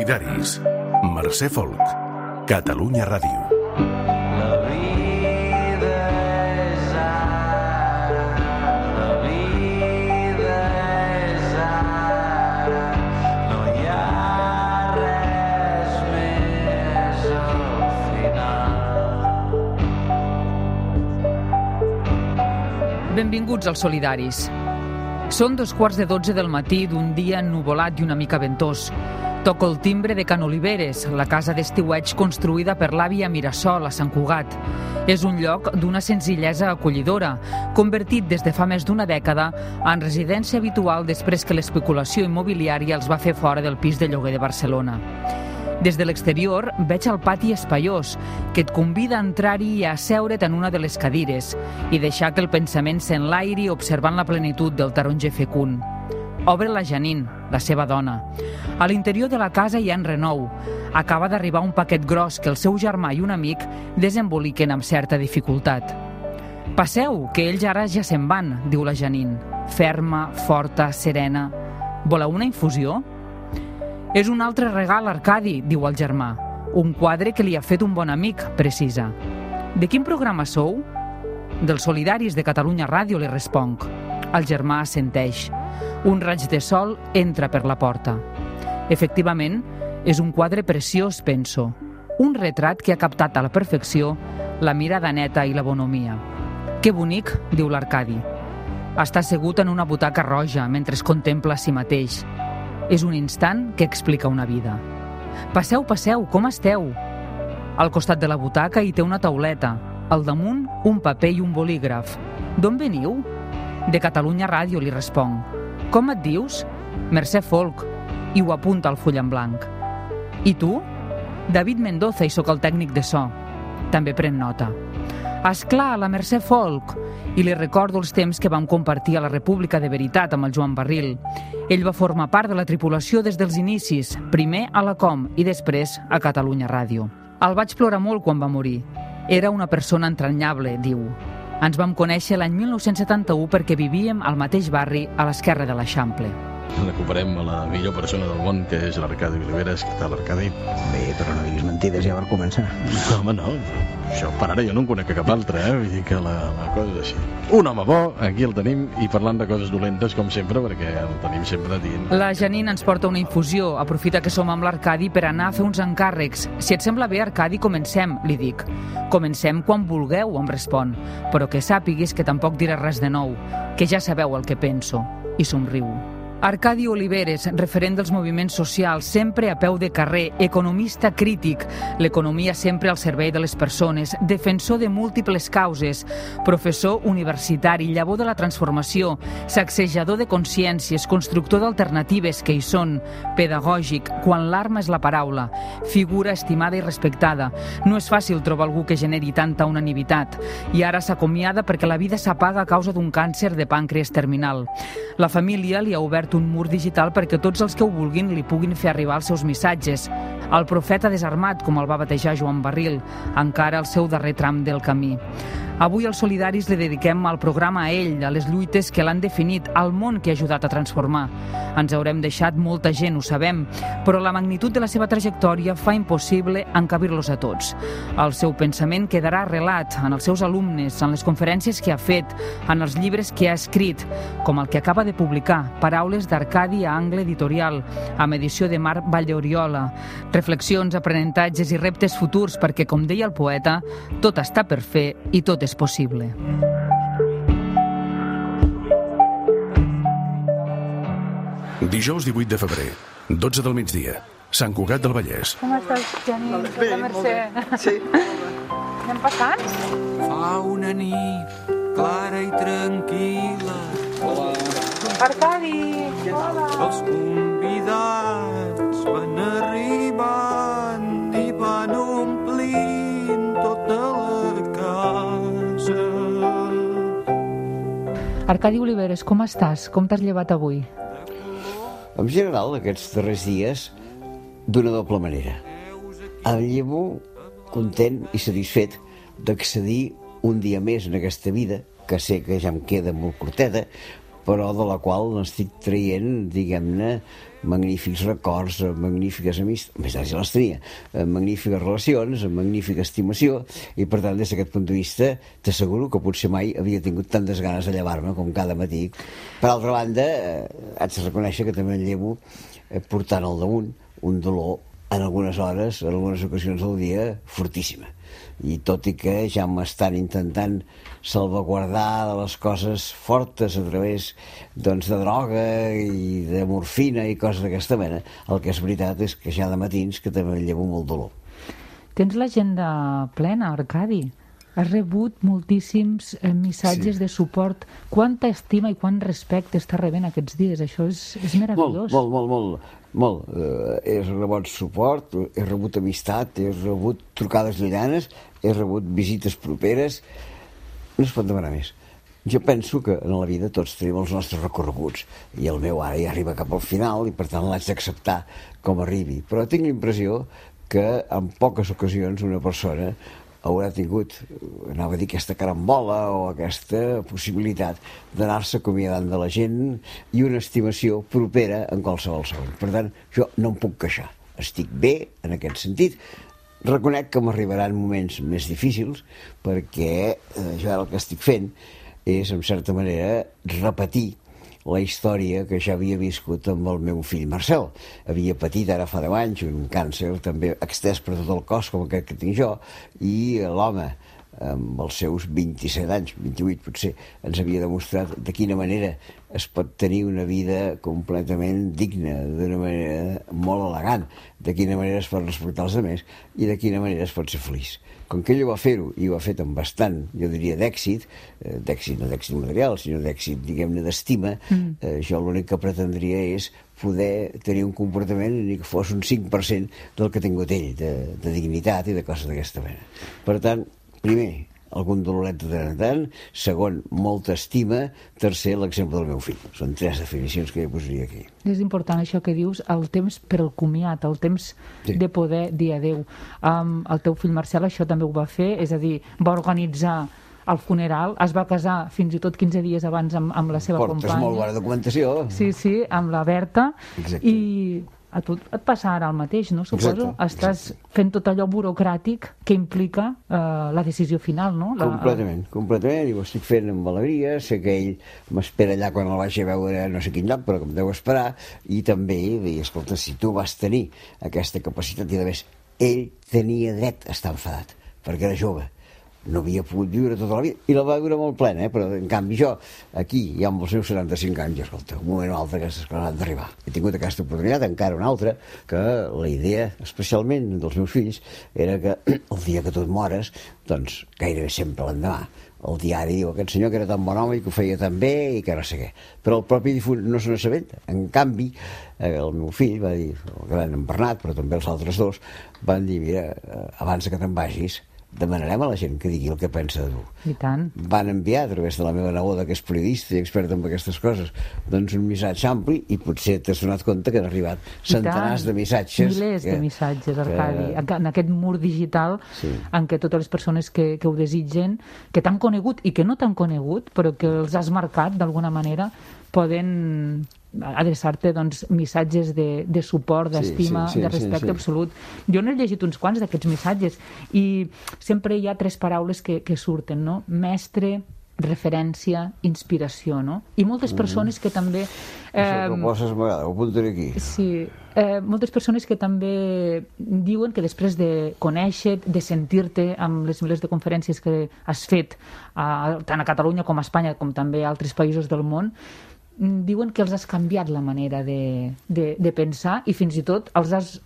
Solidaris. Mercè Folk. Catalunya Ràdio. La vida és ara, la vida és ara, no hi ha res més al final. Benvinguts als Solidaris. Són 2:15 del matí d'un dia ennuvolat i una mica ventós. Toco el timbre de Can Oliveres, la casa d'estiueig construïda per l'àvia Mirasol a Sant Cugat. És un lloc d'una senzillesa acollidora, convertit des de fa més d'una dècada en residència habitual després que l'especulació immobiliària els va fer fora del pis de lloguer de Barcelona. Des de l'exterior veig el pati espaiós, que et convida a entrar-hi i a asseure't en una de les cadires i deixar que el pensament s'enlairi observant la plenitud del taronger fecund. Obre la Janine, la seva dona. A l'interior de la casa hi ha en Renou. Acaba d'arribar un paquet gros que el seu germà i un amic desemboliquen amb certa dificultat. Passeu, que ells ara ja se'n van, diu la Janine. Ferma, forta, serena. Voleu una infusió? És un altre regal, Arcadi, diu el germà. Un quadre que li ha fet un bon amic, precisa. De quin programa sou? Dels Solidaris de Catalunya Ràdio, li responc. El germà assenteix. Un raig de sol entra per la porta. Efectivament, és un quadre preciós, penso. Un retrat que ha captat a la perfecció la mirada neta i la bonomia. Que bonic, diu l'Arcadi. Està assegut en una butaca roja mentre es contempla a si mateix. És un instant que explica una vida. Passeu, passeu, com esteu? Al costat de la butaca hi té una tauleta. Al damunt, un paper i un bolígraf. D'on veniu? De Catalunya Ràdio, li responc. Com et dius? Mercè Folk. I ho apunta al full en blanc. I tu? David Mendoza, i sóc el tècnic de so. També pren nota. Esclar, la Mercè Folk. I li recordo els temps que vam compartir a la República de Veritat amb el Joan Barril. Ell va formar part de la tripulació des dels inicis, primer a la Com i després a Catalunya Ràdio. El vaig plorar molt quan va morir. Era una persona entranyable, diu. Ens vam conèixer l'any 1971 perquè vivíem al mateix barri a l'esquerra de l'Eixample. Recuperem a la millor persona del món, que és l'Arcadi Oliveres. Què tal, Arcadi? Bé, però no diguis mentides ja per començar. No, home, no. Això per ara jo no en conec cap altre, Vull dir que la cosa és així. Un home bo, aquí el tenim, i parlant de coses dolentes, com sempre, perquè el tenim sempre dient. La Janine ens porta una infusió. Aprofita que som amb l'Arcadi per anar a fer uns encàrrecs. Si et sembla bé, Arcadi, comencem, li dic. Comencem quan vulgueu, em respon. Però que sàpiguis que tampoc diré res de nou, que ja sabeu el que penso. I somriu. Arcadi Oliveres, referent dels moviments socials, sempre a peu de carrer, economista crític, l'economia sempre al servei de les persones, defensor de múltiples causes, professor universitari, llavor de la transformació, sacsejador de consciències, constructor d'alternatives que hi són, pedagògic, quan l'arma és la paraula, figura estimada i respectada. No és fàcil trobar algú que generi tanta unanimitat, i ara s'acomiada perquè la vida s'apaga a causa d'un càncer de pàncreas terminal. La família li ha obert un mur digital perquè tots els que ho vulguin li puguin fer arribar els seus missatges. El profeta desarmat, com el va batejar Joan Barril, encara al seu darrer tram del camí. Avui als Solidaris li dediquem el programa a ell, a les lluites que l'han definit, al món que ha ajudat a transformar. Ens haurem deixat molta gent, ho sabem, però la magnitud de la seva trajectòria fa impossible encabir-los a tots. El seu pensament quedarà arrelat en els seus alumnes, en les conferències que ha fet, en els llibres que ha escrit, com el que acaba de publicar, Paraules d'Arcadi a Angle Editorial, amb edició de Marc Valleoriola. Reflexions, aprenentatges i reptes futurs perquè, com deia el poeta, tot està per fer i tot és possible. Dijous 18 de febrer, 12 del migdia, Sant Cugat del Vallès. Com estàs, Janine? Bé, molt bé. Sí. Anem passant? Fa una nit clara i tranquil·la. Hola. Arcadi! Hola! Els convidats van arribant i van omplint tota la casa. Arcadi Oliveres, com estàs? Com t'has llevat avui? En general, aquests darrers dies, d'una doble manera. Em llevo content i satisfet d'accedir un dia més en aquesta vida, que sé que ja em queda molt curteta, però de la qual n'estic traient, diguem-ne, magnífics records, magnífiques amistats, més ja les tenia, magnífiques relacions, magnífica estimació, i per tant, des d'aquest punt de vista, t'asseguro que potser mai havia tingut tantes ganes de llevar-me com cada matí. Per altra banda, haig de reconèixer que també em llevo portant al damunt un dolor en algunes hores, en algunes ocasions del dia, fortíssima. I tot i que ja m'estan intentant salvaguardar de les coses fortes a través doncs, de droga i de morfina i coses d'aquesta mena, el que és veritat és que ja de matins que també llevo molt dolor. Tens l'agenda plena, Arcadi. Has rebut moltíssims missatges de suport. Quanta estima i quant respecte està rebent aquests dies? Això és meravellós. Molt. He rebut suport, he rebut amistat, he rebut trucades llullanes, he rebut visites properes. No es pot demanar més. Jo penso que en la vida tots tenim els nostres recorreguts i el meu ara ja arriba cap al final i per tant l'haig d'acceptar com arribi. Però tinc l'impressió que en poques ocasions una persona haurà tingut, anava a dir, aquesta carambola o aquesta possibilitat d'anar-se acomiadant de la gent i una estimació propera en qualsevol segon. Per tant, jo no em puc queixar. Estic bé en aquest sentit. Reconec que m'arribaran moments més difícils perquè jo ara el que estic fent és, en certa manera, repetir la història que ja havia viscut amb el meu fill Marcel. Havia patit ara fa 10 anys un càncer també extès per tot el cos com aquest que tinc jo, i l'home amb els seus 27 anys, 28 potser, ens havia demostrat de quina manera es pot tenir una vida completament digna, d'una manera molt elegant, de quina manera es pot respectar els altres i de quina manera es pot ser feliç. Com que ell va fer-ho, i ho ha fet amb bastant, jo diria, d'èxit no d'èxit material, sinó d'èxit, diguem-ne, d'estima, jo l'únic que pretendria és poder tenir un comportament ni que fos un 5% del que ha tingut ell, de dignitat i de coses d'aquesta mena. Per tant, primer, algun doloret de tant en tant, segon, molta estima, tercer, l'exemple del meu fill. Són 3 definicions que jo posaria aquí. És important això que dius, el temps per al comiat, el temps de poder dir adeu. El teu fill Marcel això també ho va fer, és a dir, va organitzar el funeral, es va casar fins i tot 15 dies abans amb la seva companya. Portes molt bona documentació. Sí, amb la Berta. Exacte. I a tu et passa ara el mateix, no? Suposo. Estàs fent tot allò burocràtic que implica la decisió final, no? Completament, i ho estic fent amb alegria. Sé que ell m'espera allà quan el vagi a veure no sé quin lloc, però que em deu esperar, i també dir, escolta, si tu vas tenir aquesta capacitat, i a més, ell tenia dret a estar enfadat, perquè era jove, no havia pogut viure tota la vida, i la va viure molt plena, però en canvi jo, aquí, ja amb els meus 75 anys, escolta, un moment o altre aquestes coses han d'arribar. He tingut aquesta oportunitat, encara una altra, que la idea, especialment dels meus fills, era que el dia que tu et mores, doncs gairebé sempre l'endemà, el diari diu aquest senyor que era tan bon home i que ho feia tan bé i que no sé què. Però el propi difunt no se n'assabenta. En canvi, el meu fill va dir, el gran en Bernat, però també els altres dos, van dir, mira, abans que te'n vagis, demanarem a la gent que digui el que pensa de tu. I tant. Van enviar a través de la meva neboda, que és periodista i experta en aquestes coses, doncs un missatge ampli, i potser t'has donat compte que han arribat centenars de missatges. Milers de missatges, Arcadi. En aquest mur digital en què totes les persones que ho desitgen, que t'han conegut i que no t'han conegut, però que els has marcat d'alguna manera, poden adreçar-te doncs, missatges de suport, d'estima, de respecte absolut. Jo n'he llegit uns quants d'aquests missatges i sempre hi ha 3 paraules que surten, no? Mestre, referència, inspiració, no? I moltes persones que també... Això que poses m'agrada, ho apuntaré aquí. Sí, moltes persones que també diuen que després de conèixer, de sentir-te amb les milers de conferències que has fet tant a Catalunya com a Espanya, com també a altres països del món, diuen que els has canviat la manera de pensar i fins i tot els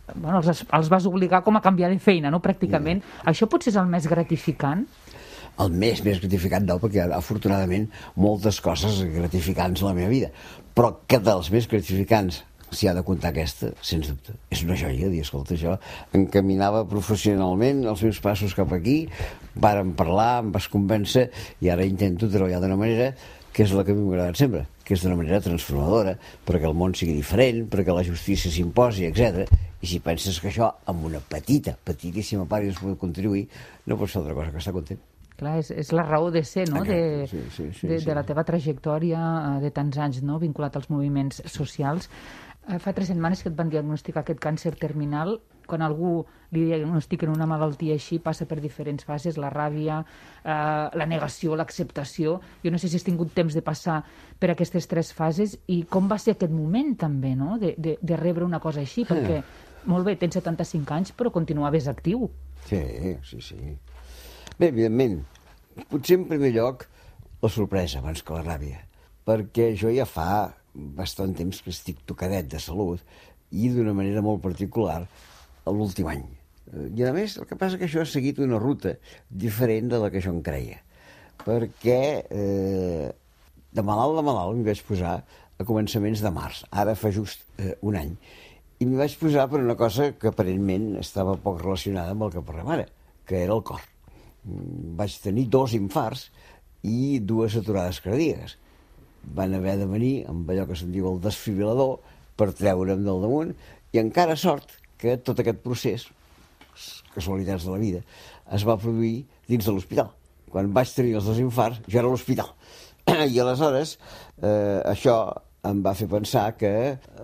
vas obligar com a canviar de feina, no? Pràcticament. Això potser és el més gratificant? El més gratificant no, perquè hi ha afortunadament moltes coses gratificants a la meva vida, però que dels més gratificants s'hi ha de comptar aquesta, sens dubte. És una joia dir, escolta, jo encaminava professionalment els meus passos cap aquí, vàrem parlar, em vas convèncer i ara intento treballar d'una manera que és la que a mi m'ha agradat sempre, que és d'una manera transformadora, perquè el món sigui diferent, perquè la justícia s'imposi, etc. I si penses que això, amb una petitíssima part, es pot contribuir, no pots fer altra cosa que estar content. Clar, és la raó de ser, no?, sí. de la teva trajectòria de tants anys, no?, vinculat als moviments socials. Fa 3 setmanes que et van diagnosticar aquest càncer terminal. Quan algú li diagnostiquen una malaltia així, passa per diferents fases, la ràbia, la negació, l'acceptació. Jo no sé si has tingut temps de passar per aquestes 3 fases i com va ser aquest moment també, no?, de rebre una cosa així, perquè, molt bé, tens 75 anys, però continuaves actiu. Sí. Bé, evidentment, potser en primer lloc la sorpresa abans que la ràbia, perquè jo ja fa bastant temps que estic tocadet de salut i d'una manera molt particular l'últim any. I a més, el que passa que això ha seguit una ruta diferent de la que jo em creia, perquè de malalt m'hi vaig posar a començaments de març, ara fa just un any, i m'hi vaig posar per una cosa que aparentment estava poc relacionada amb el que parlem ara, que era el cor. Vaig tenir 2 infarts i 2 aturades cardíaques. Van haver de venir amb allò que se'n diu el desfibrilador per treure'm del damunt, i encara sort que tot aquest procés, casualitats de la vida, es va produir dins de l'hospital. Quan vaig tenir els 2 infarts, jo era a l'hospital. I aleshores això em va fer pensar que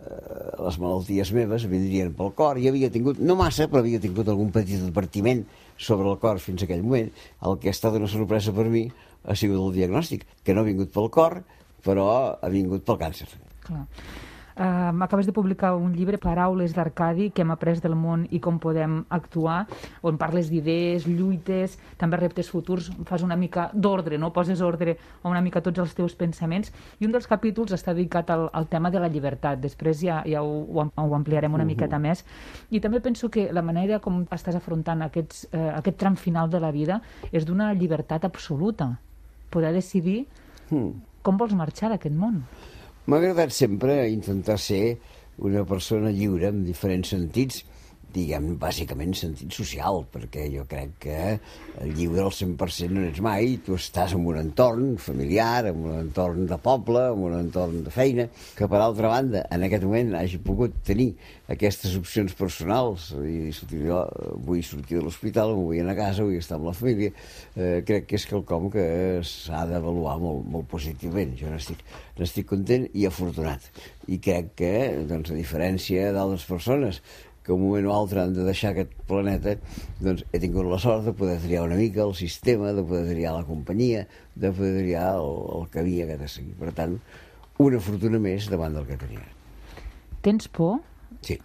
les malalties meves vindrien pel cor. I havia tingut, no massa, però havia tingut algun petit advertiment sobre el cor fins a aquell moment. El que ha estat una sorpresa per mi ha sigut el diagnòstic, que no ha vingut pel cor, però ha vingut pel càncer. Clar. Acabes de publicar un llibre, Paraules d'Arcadi, què hem après del món i com podem actuar, on parles d'idees, lluites, també reptes futurs, fas una mica d'ordre, no? Poses ordre a una mica tots els teus pensaments, i un dels capítols està dedicat al tema de la llibertat. Després ja ho ampliarem una miqueta més. I també penso que la manera com estàs afrontant aquest tram final de la vida és d'una llibertat absoluta. Poder decidir com vols marxar d'aquest món. M'ha agradat sempre intentar ser una persona lliure en diferents sentits, diguem, bàsicament sentit social, perquè jo crec que lliure al 100% no ets mai. Tu estàs en un entorn familiar, en un entorn de poble, en un entorn de feina, que per altra banda, en aquest moment hagi pogut tenir aquestes opcions personals, i jo vull sortir de l'hospital, em vull anar a casa, vull estar amb la família, crec que és quelcom que s'ha d'avaluar molt positivament. Jo n'estic content i afortunat, i crec que, doncs, a diferència d'altres persones que un moment o altre han de deixar aquest planeta, doncs he tingut la sort de poder triar una mica el sistema, de poder triar la companyia, de poder triar el camí que he de seguir. Per tant, una fortuna més davant del que tenia. Tens por? Sí.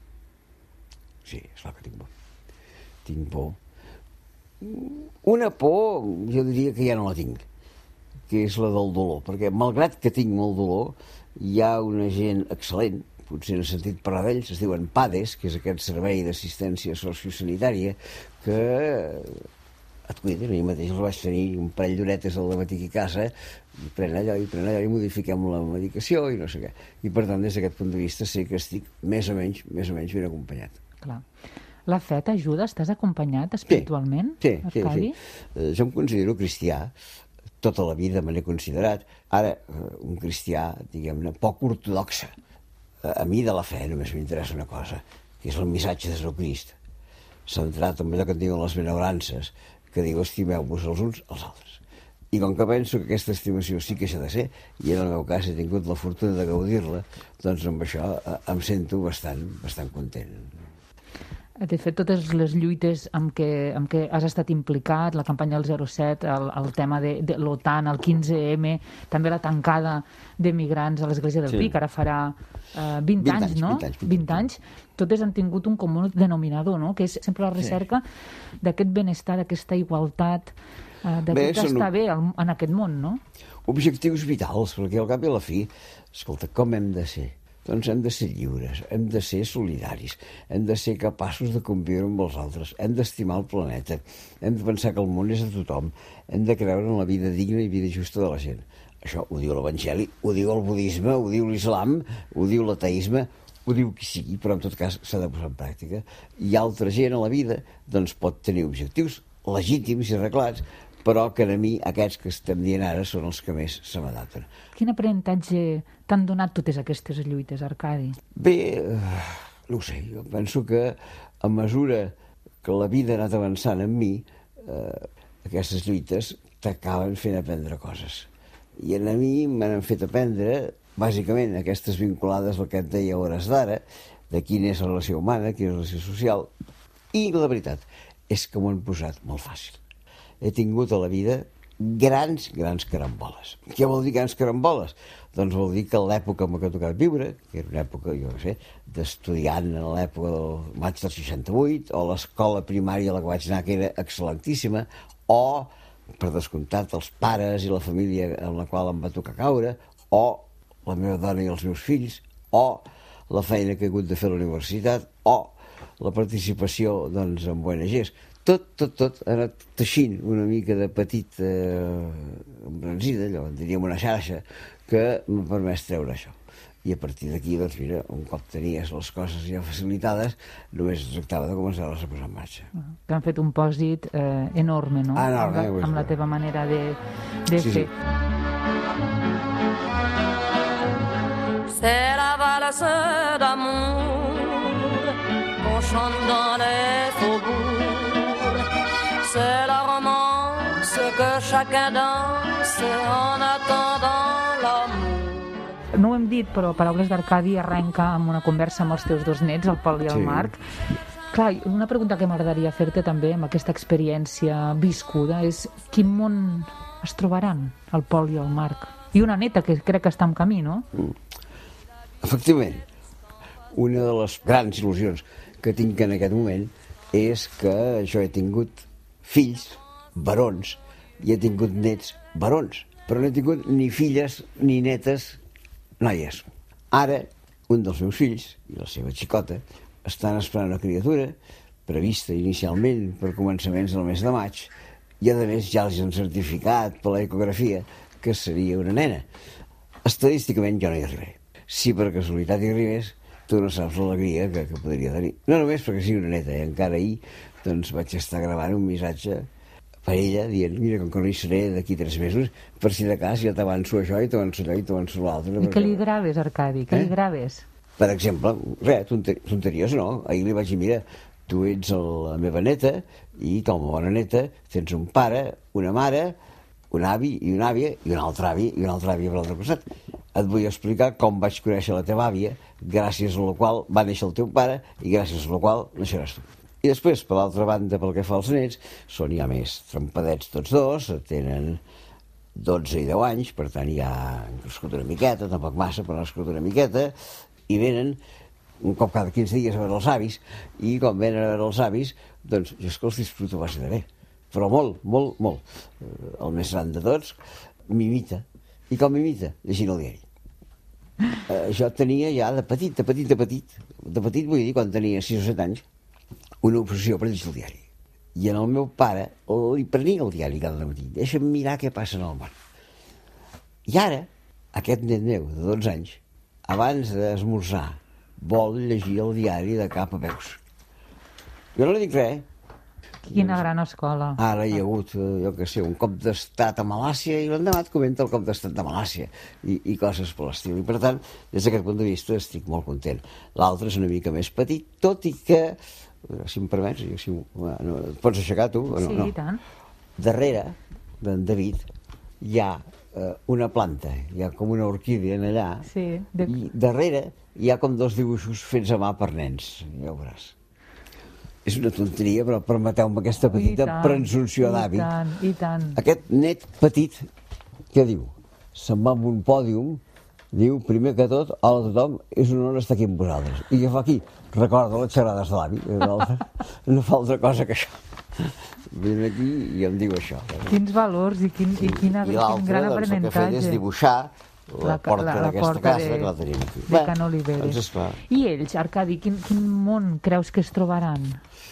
Sí, és clar que tinc por. Tinc por. Una por, jo diria que ja no la tinc, que és la del dolor, perquè malgrat que tinc molt dolor, hi ha una gent excel·lent, potser no he sentit parlar d'ells, es diuen PADES, que és aquest servei d'assistència sociosanitària, que et cuiden. Jo mateix els vaig tenir un parell d'horetes al matí aquí a casa, i pren allò, i modifiquem la medicació, i no sé què. I per tant, des d'aquest punt de vista, sé que estic més o menys ben acompanyat. Clar. La fe t'ajuda? Estàs acompanyat espiritualment, Arcadi? Sí. Jo em considero cristià. Tota la vida me n'he considerat. Ara, un cristià, diguem-ne, poc ortodoxe. A mi de la fe només m'interessa una cosa, que és el missatge de Jesucrist, centrat en allò que et diuen les benaurances, que diu estimeu-vos els uns als altres. I com que penso que aquesta estimació sí que s'ha de ser, i en el meu cas he tingut la fortuna de gaudir-la, doncs amb això em sento bastant content. De fet, totes les lluites amb què has estat implicat, la campanya del 07, el tema de l'OTAN, el 15M, també la tancada de migrants a l'Església del Pi, que ara farà 20 anys, no? 20 anys. Totes han tingut un comú denominador, no? Que és sempre la recerca d'aquest benestar, d'aquesta igualtat, d'aquest estar bé en aquest món, no? Objectius vitals, perquè al cap i a la fi, escolta, com hem de ser? Doncs hem de ser lliures, hem de ser solidaris, hem de ser capaços de conviure amb els altres, hem d'estimar el planeta, hem de pensar que el món és de tothom, hem de creure en la vida digna i vida justa de la gent. Això ho diu l'Evangeli, ho diu el budisme, ho diu l'islam, ho diu l'ateisme, ho diu qui sigui, però en tot cas s'ha de posar en pràctica. I altra gent a la vida doncs, pot tenir objectius legítims i arreglats, però que a mi aquests que estem dient ara són els que més se m'adapten. Quin aprenentatge t'han donat totes aquestes lluites, Arcadi? Bé, no ho sé, jo penso que a mesura que la vida ha anat avançant en mi, aquestes lluites t'acaben fent aprendre coses. I a mi m'han fet aprendre, bàsicament, aquestes vinculades al que et deia a hores d'ara, de quina és la relació humana, quina és la relació social, i la veritat és que m'ho han posat molt fàcil. He tingut a la vida grans caramboles. Què vol dir grans caramboles? Doncs vol dir que l'època en què ha tocat viure, que era una època, jo no sé, d'estudiant en l'època del maig del 68, o l'escola primària a la que vaig anar, que era excel·lentíssima, o, per descomptat, els pares i la família en la qual em va tocar caure, o la meva dona i els meus fills, o la feina que he hagut de fer a la universitat, o la participació, doncs, en ONGs. Tot ha anat teixint una mica de petit embranzida, allò, diríem una xarxa, que m'ha permès treure això. I a partir d'aquí, doncs mira, un cop tenies les coses ja facilitades, només es tractava de començar-les a posar en marxa. Que han fet un pòsit enorme, no? Enorme, amb la teva manera de fer. C'est la valse d'amour qu'on chante dans les faubourgs. C'est la romance que chacun danse en attendant l'amour. No ho hem dit, però Paraules d'Arcadi arrenca amb una conversa amb els teus dos nets, el Pol i el Marc. Clar, una pregunta que m'agradaria fer-te també amb aquesta experiència viscuda és quin món es trobaran el Pol i el Marc? I una neta que crec que està en camí, no? Efectivament, una de les grans il·lusions que tinc en aquest moment és que jo he tingut fills barons i he tingut nets barons, però no he tingut ni filles ni netes noies. Ara, un dels meus fills i la seva xicota estan esperant una criatura prevista inicialment per començaments del mes de maig i a més ja els han certificat per l'ecografia que seria una nena. Estadísticament jo no hi arribaré. Si per casualitat hi arribés, tu no saps l'alegria que podria tenir. No només perquè sigui una neta, encara ahir doncs, vaig estar gravant un missatge per ella dient, mira, com que no hi seré d'aquí 3 mesos, per si de cas ja t'avanço això i t'avanço allò i t'avanço l'altre. I què li graves, Arcadi? Què li graves? Per exemple, tonteries no. Ahir li vaig dir, mira, tu ets la meva neta i com a bona neta tens un pare, una mare, un avi i una àvia i un altre avi i una altra àvia per l'altre costat. Et vull explicar com vaig conèixer la teva àvia, gràcies a la qual va néixer el teu pare i gràcies a la qual naixeràs tu. I després, per l'altra banda, pel que fa als nets, són ja més trempadets tots dos, tenen 12 i 10 anys, per tant ja han crescut una miqueta, tampoc massa, però han crescut una miqueta, i venen un cop cada 15 dies a veure els avis, i quan venen a veure els avis, doncs jo és que els disfruto quasi de bé, però molt. El més gran de tots m'imita. I com m'imita? Llegint el diari. Jo tenia ja de petit, vull dir, quan tenia 6 o 7 anys, una obsessió per llegir el diari. I en el meu pare li prenia el diari cada matí. Deixa'm mirar què passa en el món. I ara, aquest net meu de 12 anys, abans d'esmorzar, vol llegir el diari de cap a peus. Jo no li dic res. Quina gran escola. Ara hi ha hagut, jo què sé, un cop d'estat a Malàcia i l'endemà et comenta el cop d'estat de Malàcia i coses per l'estil. I per tant, des d'aquest punt de vista estic molt content. L'altre és una mica més petit, tot i que, si em permets, et pots aixecar tu? Sí, no. I tant. Darrere d'en David hi ha una planta, hi ha com una orquídea allà, i darrere hi ha com 2 dibuixos fets a mà per nens, ja ho veuràs. És una tonteria, però permeteu-me aquesta petita presumpció d'avi. I tant. Aquest net petit, què diu? Se'n va amb un pòdium, diu, primer que tot, hola a tothom, és un honor estar aquí amb vosaltres. I jo fa aquí, recorda les xerrades de l'avi, no fa altra cosa que això. Vine aquí i em diu això. Quins valors i quin gran aprenentatge. I l'altre, doncs, el que ha fet és dibuixar la porta d'aquesta casa que la tenim aquí. De Can Oliveres. I ells, Arcadi, quin món creus que es trobaran?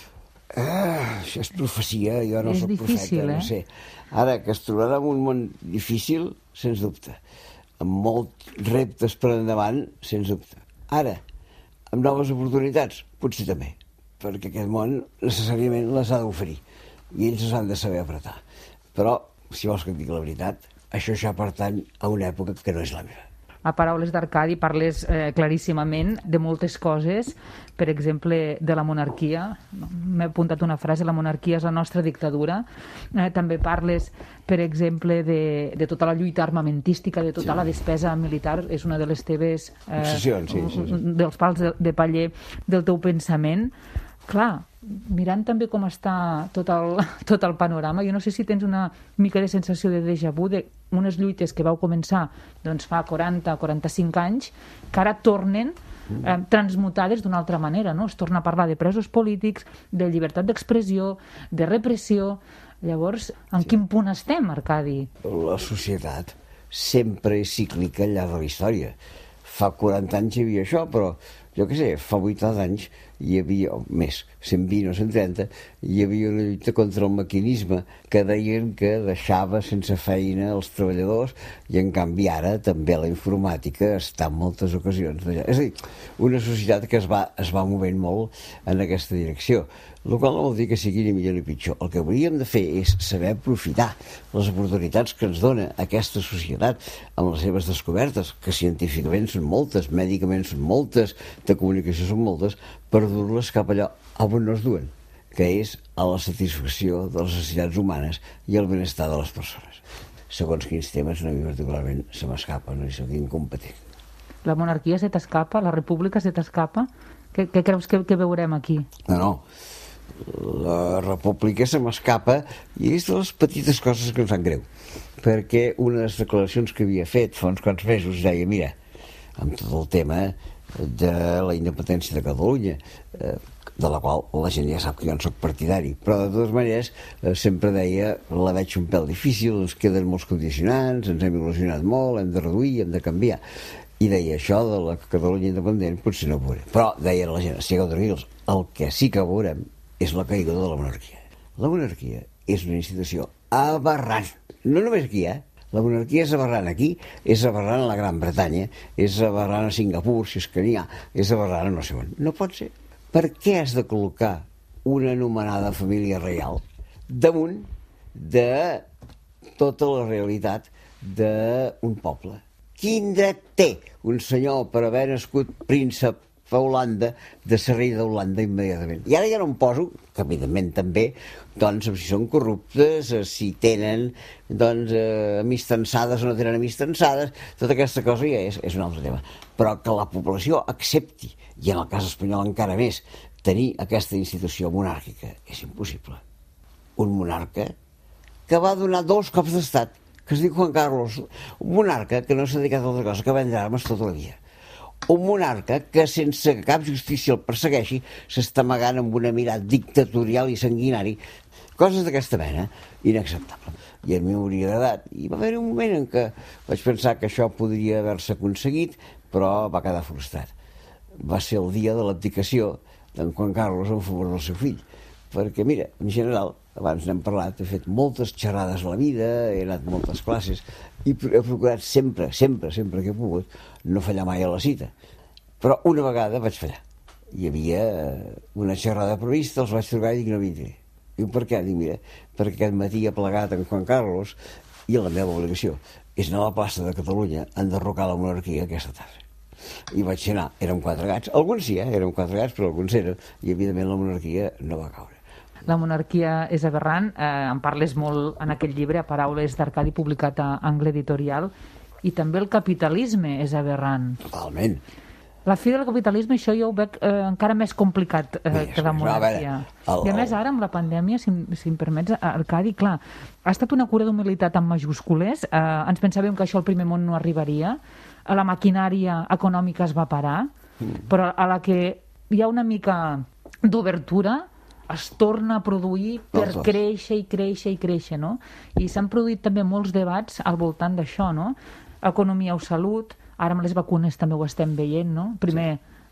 Això és profecia, jo no soc profeta, no sé. Ara, que es trobarà en un món difícil, sens dubte. Amb molts reptes per endavant, sens dubte. Ara, amb noves oportunitats, potser també, perquè aquest món necessàriament les ha d'oferir i ells s'han de saber apretar. Però, si vols que et digui la veritat, això ja pertany a una època que no és la meva. a Paraules d'Arcadi parles claríssimament de moltes coses, per exemple, de la monarquia. M'he apuntat una frase, la monarquia és la nostra dictadura. També parles, per exemple, de tota la lluita armamentística, de tota la despesa militar, és una de les teves... obsessions, sí. Dels pals de paller del teu pensament. Clar, mirant també com està tot el panorama, jo no sé si tens una mica de sensació de déjà vu d'unes lluites que vau començar doncs, fa 40-45 anys, que ara tornen transmutades d'una altra manera, no? Es torna a parlar de presos polítics, de llibertat d'expressió, de repressió. Llavors, en quin punt estem, Arcadi? La societat sempre és cíclica al llarg de la història. Fa 40 anys hi havia això, però jo què sé, fa 80 anys hi havia, o més, 120 o 130, hi havia una lluita contra el maquinisme que deien que deixava sense feina els treballadors, i en canvi ara també la informàtica està en moltes ocasions d'allà. És a dir, una societat que es va movent molt en aquesta direcció, el qual no vol dir que sigui ni millor ni pitjor. El que hauríem de fer és saber aprofitar les oportunitats que ens dona aquesta societat amb les seves descobertes, que científicament són moltes, mèdicament són moltes, de comunicació són moltes, per dur-les cap allà on no es duen, que és a la satisfacció de les necessitats humanes i el benestar de les persones. Segons quins temes, a mi particularment se m'escapa, no hi soc incompetent. La monarquia se t'escapa? La república se t'escapa? Què creus que veurem aquí? No. La república se m'escapa i és de les petites coses que em fan greu, perquè una de les declaracions que havia fet fa uns quants mesos deia, mira, amb tot el tema de la independència de Catalunya, de la qual la gent ja sap que jo no soc partidari, però de totes maneres sempre deia, la veig un pèl difícil, ens queden molts condicionants, ens hem il·lusionat molt, hem de reduir, hem de canviar, i deia això de la Catalunya independent potser no ho veurem, però deia la gent, estigueu tranquils, el que sí que veurem és la caiguda de la monarquia. La monarquia és una institució aberrant, no només aquí, la monarquia és aberrant aquí, és aberrant a la Gran Bretanya, és aberrant a Singapur, si és que n'hi ha, és aberrant a no sé on. No pot ser. Per què has de col·locar una anomenada família reial damunt de tota la realitat d'un poble? Quin dret té un senyor per haver nascut príncep a Holanda de ser rei d'Holanda immediatament? I ara ja no em poso, que evidentment també, doncs si són corruptes, si tenen amistançades o no tenen amistançades, tota aquesta cosa ja és un altre tema. Però que la població accepti, i en el cas espanyol encara més, tenir aquesta institució monàrquica és impossible. Un monarca que va donar 2 cops d'estat, que es diu Juan Carlos, un monarca que no s'ha dedicat a altra cosa que vendre armes tota la vida. Un monarca que, sense que cap justícia el persegueixi, s'està amagant amb una mirada dictatorial i sanguinari. Coses d'aquesta mena, inacceptable. I a mi m'hauria agradat. I va haver un moment en què vaig pensar que això podria haver-se aconseguit, però va quedar frustrat. Va ser el dia de l'abdicació d'en Juan Carlos en favor del seu fill. Perquè, mira, en general, abans n'hem parlat, he fet moltes xerrades a la vida, he anat a moltes classes, i he procurat sempre que he pogut, no fallar mai a la cita. Però una vegada vaig fallar. Hi havia una xerrada prevista, els vaig trucar i dic no vindré. Diu, per què? Dic, mira, perquè aquest matí he plegat en Juan Carlos i la meva obligació és anar a la plaça de Catalunya a enderrocar la monarquia aquesta tarda. I vaig anar, érem 4 gats, alguns sí, érem 4 gats, però alguns eren, i evidentment la monarquia no va caure. La monarquia és aberrant, en parles molt en aquest llibre, a Paraules d'Arcadi, publicat a Angle Editorial, i també el capitalisme és aberrant. Totalment. La fi del capitalisme, això jo ho veig encara més complicat que la monarquia. I a més ara, amb la pandèmia, si em permets, Arcadi, clar, ha estat una cura d'humilitat en majúscules, ens pensàvem que això al primer món no arribaria, la maquinària econòmica es va parar, però a la que hi ha una mica d'obertura es torna a produir per créixer i créixer i créixer, no? I s'han produït també molts debats al voltant d'això, no? Economia o salut, ara amb les vacunes també ho estem veient, no? Primer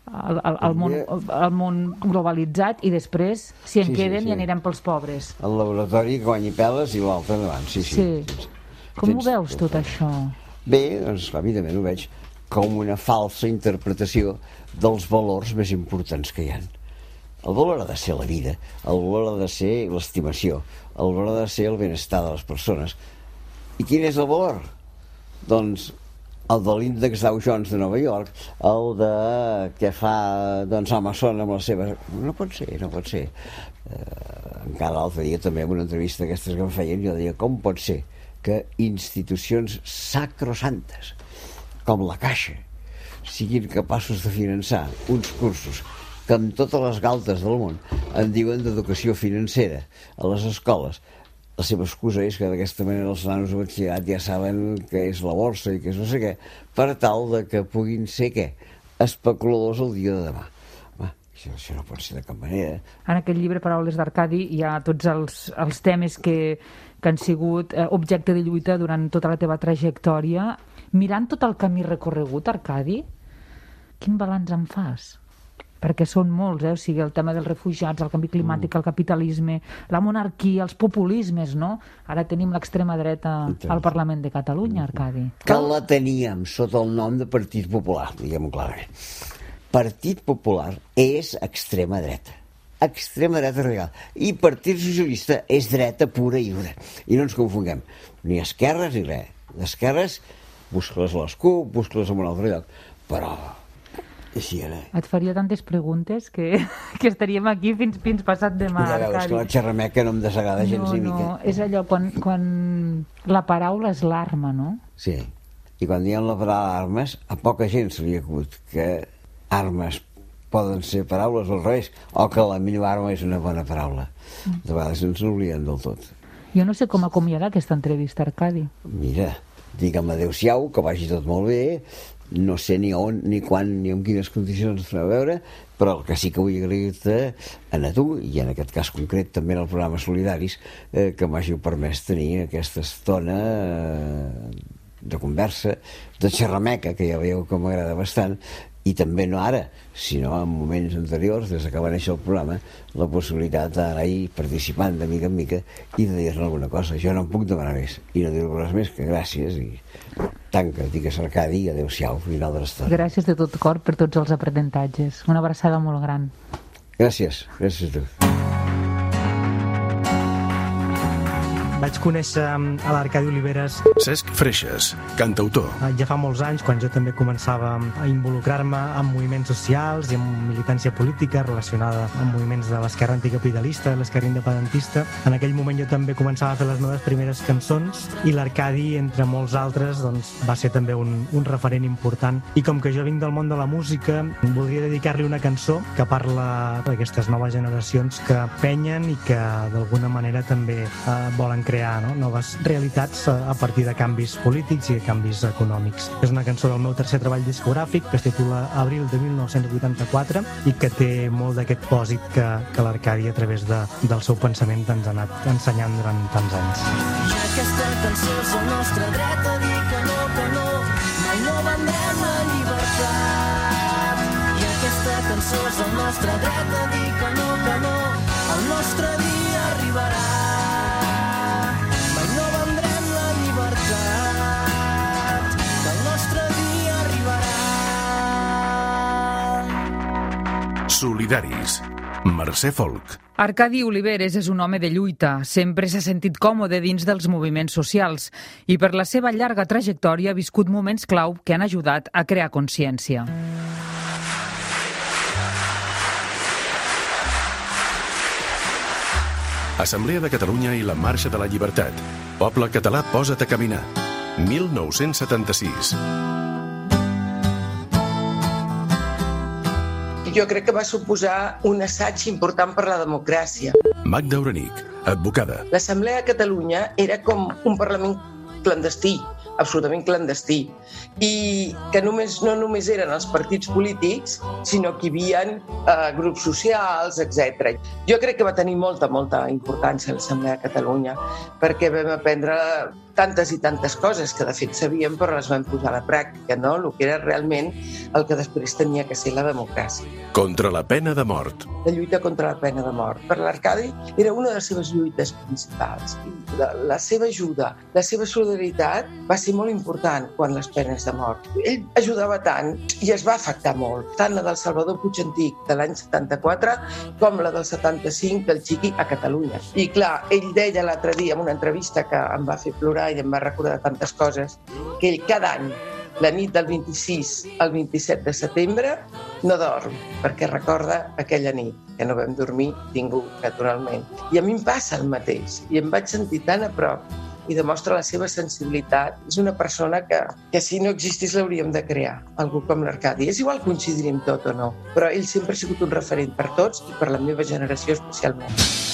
el món globalitzat i després, si en queden, ja anirem pels pobres. El laboratori que guanyi peles i l'altre endavant, sí. Com ho veus tot això? Bé, doncs evidentment ho veig com una falsa interpretació dels valors més importants que hi ha. El valor ha de ser la vida, el valor ha de ser l'estimació, el valor ha de ser el benestar de les persones. I quin és el valor? Doncs el de l'índex Dow Jones de Nova York, el de què fa doncs Amazon amb les seves... No pot ser. Encara l'altre dia també en una entrevista d'aquestes que em feien jo deia, com pot ser que institucions sacrosantes com la Caixa siguin capaços de finançar uns cursos que amb totes les galtes del món en diuen d'educació financera a les escoles. La seva excusa és que d'aquesta manera els nanos de batxillerat ja saben què és la borsa i què és no sé què, per tal de que puguin ser, què? Especuladors el dia de demà. Això no pot ser de cap manera. En aquest llibre, Paraules d'Arcadi, hi ha tots els temes que han sigut objecte de lluita durant tota la teva trajectòria. Mirant tot el camí recorregut, Arcadi, quin balanç en fas? Perquè són molts, o sigui, el tema dels refugiats, el canvi climàtic, el capitalisme, la monarquia, els populismes, no? Ara tenim l'extrema dreta al Parlament de Catalunya, Arcadi. Que la teníem sota el nom de Partit Popular, diguem-ho clarament. Partit Popular és extrema dreta real, i Partit Socialista és dreta pura i dura, i no ens confonguem, ni esquerres ni res. D'esquerres busca-les a les CUP, busca-les en un altre lloc, però així era. Et faria tantes preguntes que estaríem aquí fins passat demà, ja veus Arcadi. que la xerrameca no em desagrada gens ni mica. No, és allò quan la paraula és l'arma, no? Sí, i quan diem la paraula armes, a poca gent se li ha acut que armes poden ser paraules al revés, o que la millor arma és una bona paraula. De vegades ens n'oblidem del tot. Jo no sé com acomiadar aquesta entrevista, Arcadi. Mira, digue'm adéu-siau, que vagi tot molt bé, no sé ni on, ni quan, ni en quines condicions ens farà veure, però el que sí que vull agrair-te a tu, i en aquest cas concret també en el programa Solidaris, que m'hàgiu permès tenir aquesta estona de conversa, de xerrameca, que ja veieu que m'agrada bastant, i també no ara, sinó en moments anteriors, des que va néixer el programa, la possibilitat d'anar-hi participant de mica en mica i de dir-ne alguna cosa. Jo no em puc demanar més, i no dir res més que gràcies, i tanca, digues Arcadi, i adéu-siau, final de l'estona. Gràcies de tot cor per tots els aprenentatges. Una abraçada molt gran. Gràcies a tu. Vaig conèixer a l'Arcadi Oliveres Cesc Freixas, cantautor. ja fa molts anys, quan jo també començava a involucrar-me en moviments socials i en militància política relacionada amb moviments de l'esquerra anticapitalista, l'esquerra independentista. En aquell moment jo també començava a fer les meves primeres cançons i l'Arcadi, entre molts altres, doncs, va ser també un referent important. I com que jo vinc del món de la música, voldria dedicar-li una cançó que parla d'aquestes noves generacions que penyen i que d'alguna manera també volen crear noves realitats a partir de canvis polítics i de canvis econòmics. És una cançó del meu tercer treball discogràfic que es titula Abril de 1984 i que té molt d'aquest pòsit que l'Arcadi a través del seu pensament ens ha anat ensenyant durant tants anys. I aquesta cançó és el nostre dret a dir que no, mai no vendrem la llibertat. I aquesta cançó és el nostre dret a dir que no, el nostre dia arribarà. Solidaris. Mercè Folk. Arcadi Oliveres és un home de lluita. Sempre s'ha sentit còmode dins dels moviments socials i per la seva llarga trajectòria ha viscut moments clau que han ajudat a crear consciència. Assemblea de Catalunya i la Marxa de la Llibertat. Poble català, posa't a caminar. 1976. Jo crec que va suposar un assaig important per la democràcia. Magda Uranic, advocada. L'Assemblea de Catalunya era com un Parlament clandestí, absolutament clandestí, i que no només eren els partits polítics, sinó que hi havia grups socials, etc. Jo crec que va tenir molta importància l'Assemblea de Catalunya, perquè vam aprendre tantes i tantes coses que de fet sabíem però les vam posar a la pràctica, no? El que era realment el que després tenia que ser la democràcia. Contra la pena de mort. La lluita contra la pena de mort. Per l'Arcadi era una de les seves lluites principals. La seva ajuda, la seva solidaritat va ser molt important quan les penes de mort. Ell ajudava tant i es va afectar molt, tant la del Salvador Puig Antic de l'any 74 com la del 75 del Chiqui a Catalunya. I clar, ell deia l'altre dia en una entrevista que em va fer plorar i em va recordar tantes coses, que ell cada any la nit del 26 al 27 de setembre no dorm, perquè recorda aquella nit que no vam dormir ningú, naturalment. I a mi em passa el mateix, i em vaig sentir tan a prop i demostra la seva sensibilitat. És una persona que si no existís l'hauríem de crear, algú com l'Arcadi. És igual coincidir amb tot o no, però ell sempre ha sigut un referent per tots i per la meva generació especialment.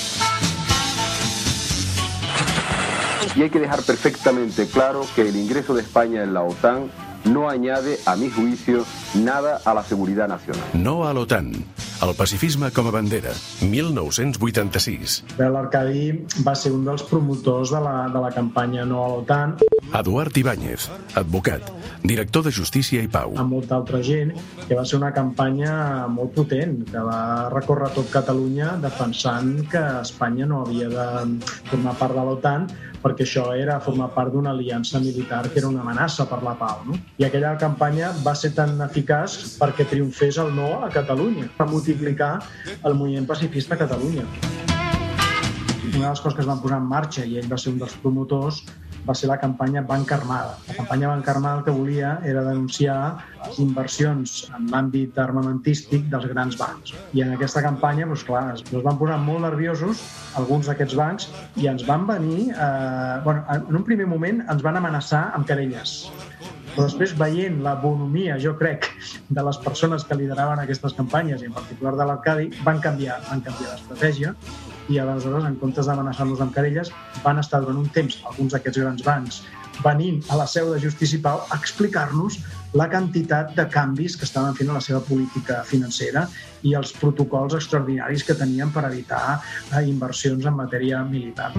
Y hay que dejar perfectamente claro que el ingreso de España en la OTAN no añade, a mi juicio, nada a la seguridad nacional. No a l'OTAN. El pacifisme com a bandera. 1986. L'Arcadi va ser un dels promotors de la campanya No a l'OTAN. Eduard Ibáñez, advocat, director de Justícia i Pau. Amb molta altra gent, que va ser una campanya molt potent, que va recórrer tot Catalunya defensant que Espanya no havia de formar part de l'OTAN, perquè això era formar part d'una aliança militar que era una amenaça per la pau, no? I aquella campanya va ser tan eficaç perquè triomfés el no a Catalunya, va multiplicar el moviment pacifista a Catalunya. Una de les coses que es van posar en marxa, i ell va ser un dels promotors, va ser la campanya Banca Armada. La campanya Banca Armada el que volia era denunciar les inversions en l'àmbit armamentístic dels grans bancs. I en aquesta campanya, doncs clar, es van posar molt nerviosos alguns d'aquests bancs i ens van venir... en un primer moment ens van amenaçar amb querelles. Però després, veient la bonomia, jo crec, de les persones que lideraven aquestes campanyes, i en particular de l'Arcadi, van canviar l'estratègia, i aleshores, en comptes d'amenaçar-nos amb querelles, van estar durant un temps, alguns d'aquests grans bancs, venint a la seu de Justícia i Pau a explicar-nos la quantitat de canvis que estaven fent a la seva política financera i els protocols extraordinaris que tenien per evitar inversions en matèria militar.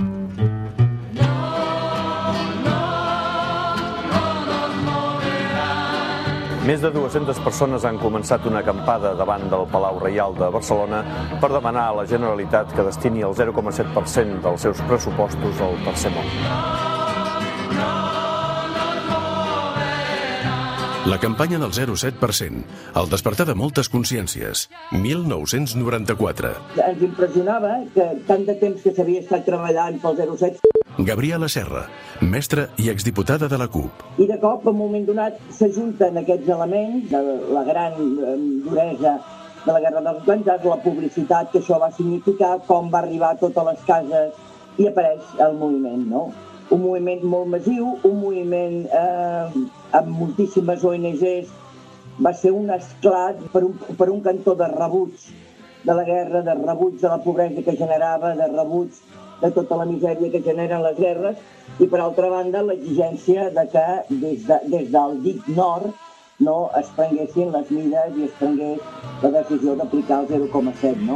Més de 200 persones han començat una acampada davant del Palau Reial de Barcelona per demanar a la Generalitat que destini el 0,7% dels seus pressupostos al tercer món. La campanya del 0,7%, el despertar de moltes consciències. 1994. Ens impressionava que tant de temps que s'havia estat treballant pel 0,7... Gabriela Serra, mestra i exdiputada de la CUP. I de cop, en un moment donat, s'ajunten aquests elements de la gran duresa de la Guerra dels Atlantats, la publicitat que això va significar, com va arribar a totes les cases, i apareix el moviment, no? Un moviment molt massiu, un moviment amb moltíssimes ONGs, va ser un esclat per un cantó de rebuig de la guerra, de rebuig de la pobresa que generava, de rebuig de tota la misèria que generen les guerres, i per altra banda l'exigència de que des del dic nord no es prenguessin les mides i es prengués la decisió d'aplicar el 0,7, no?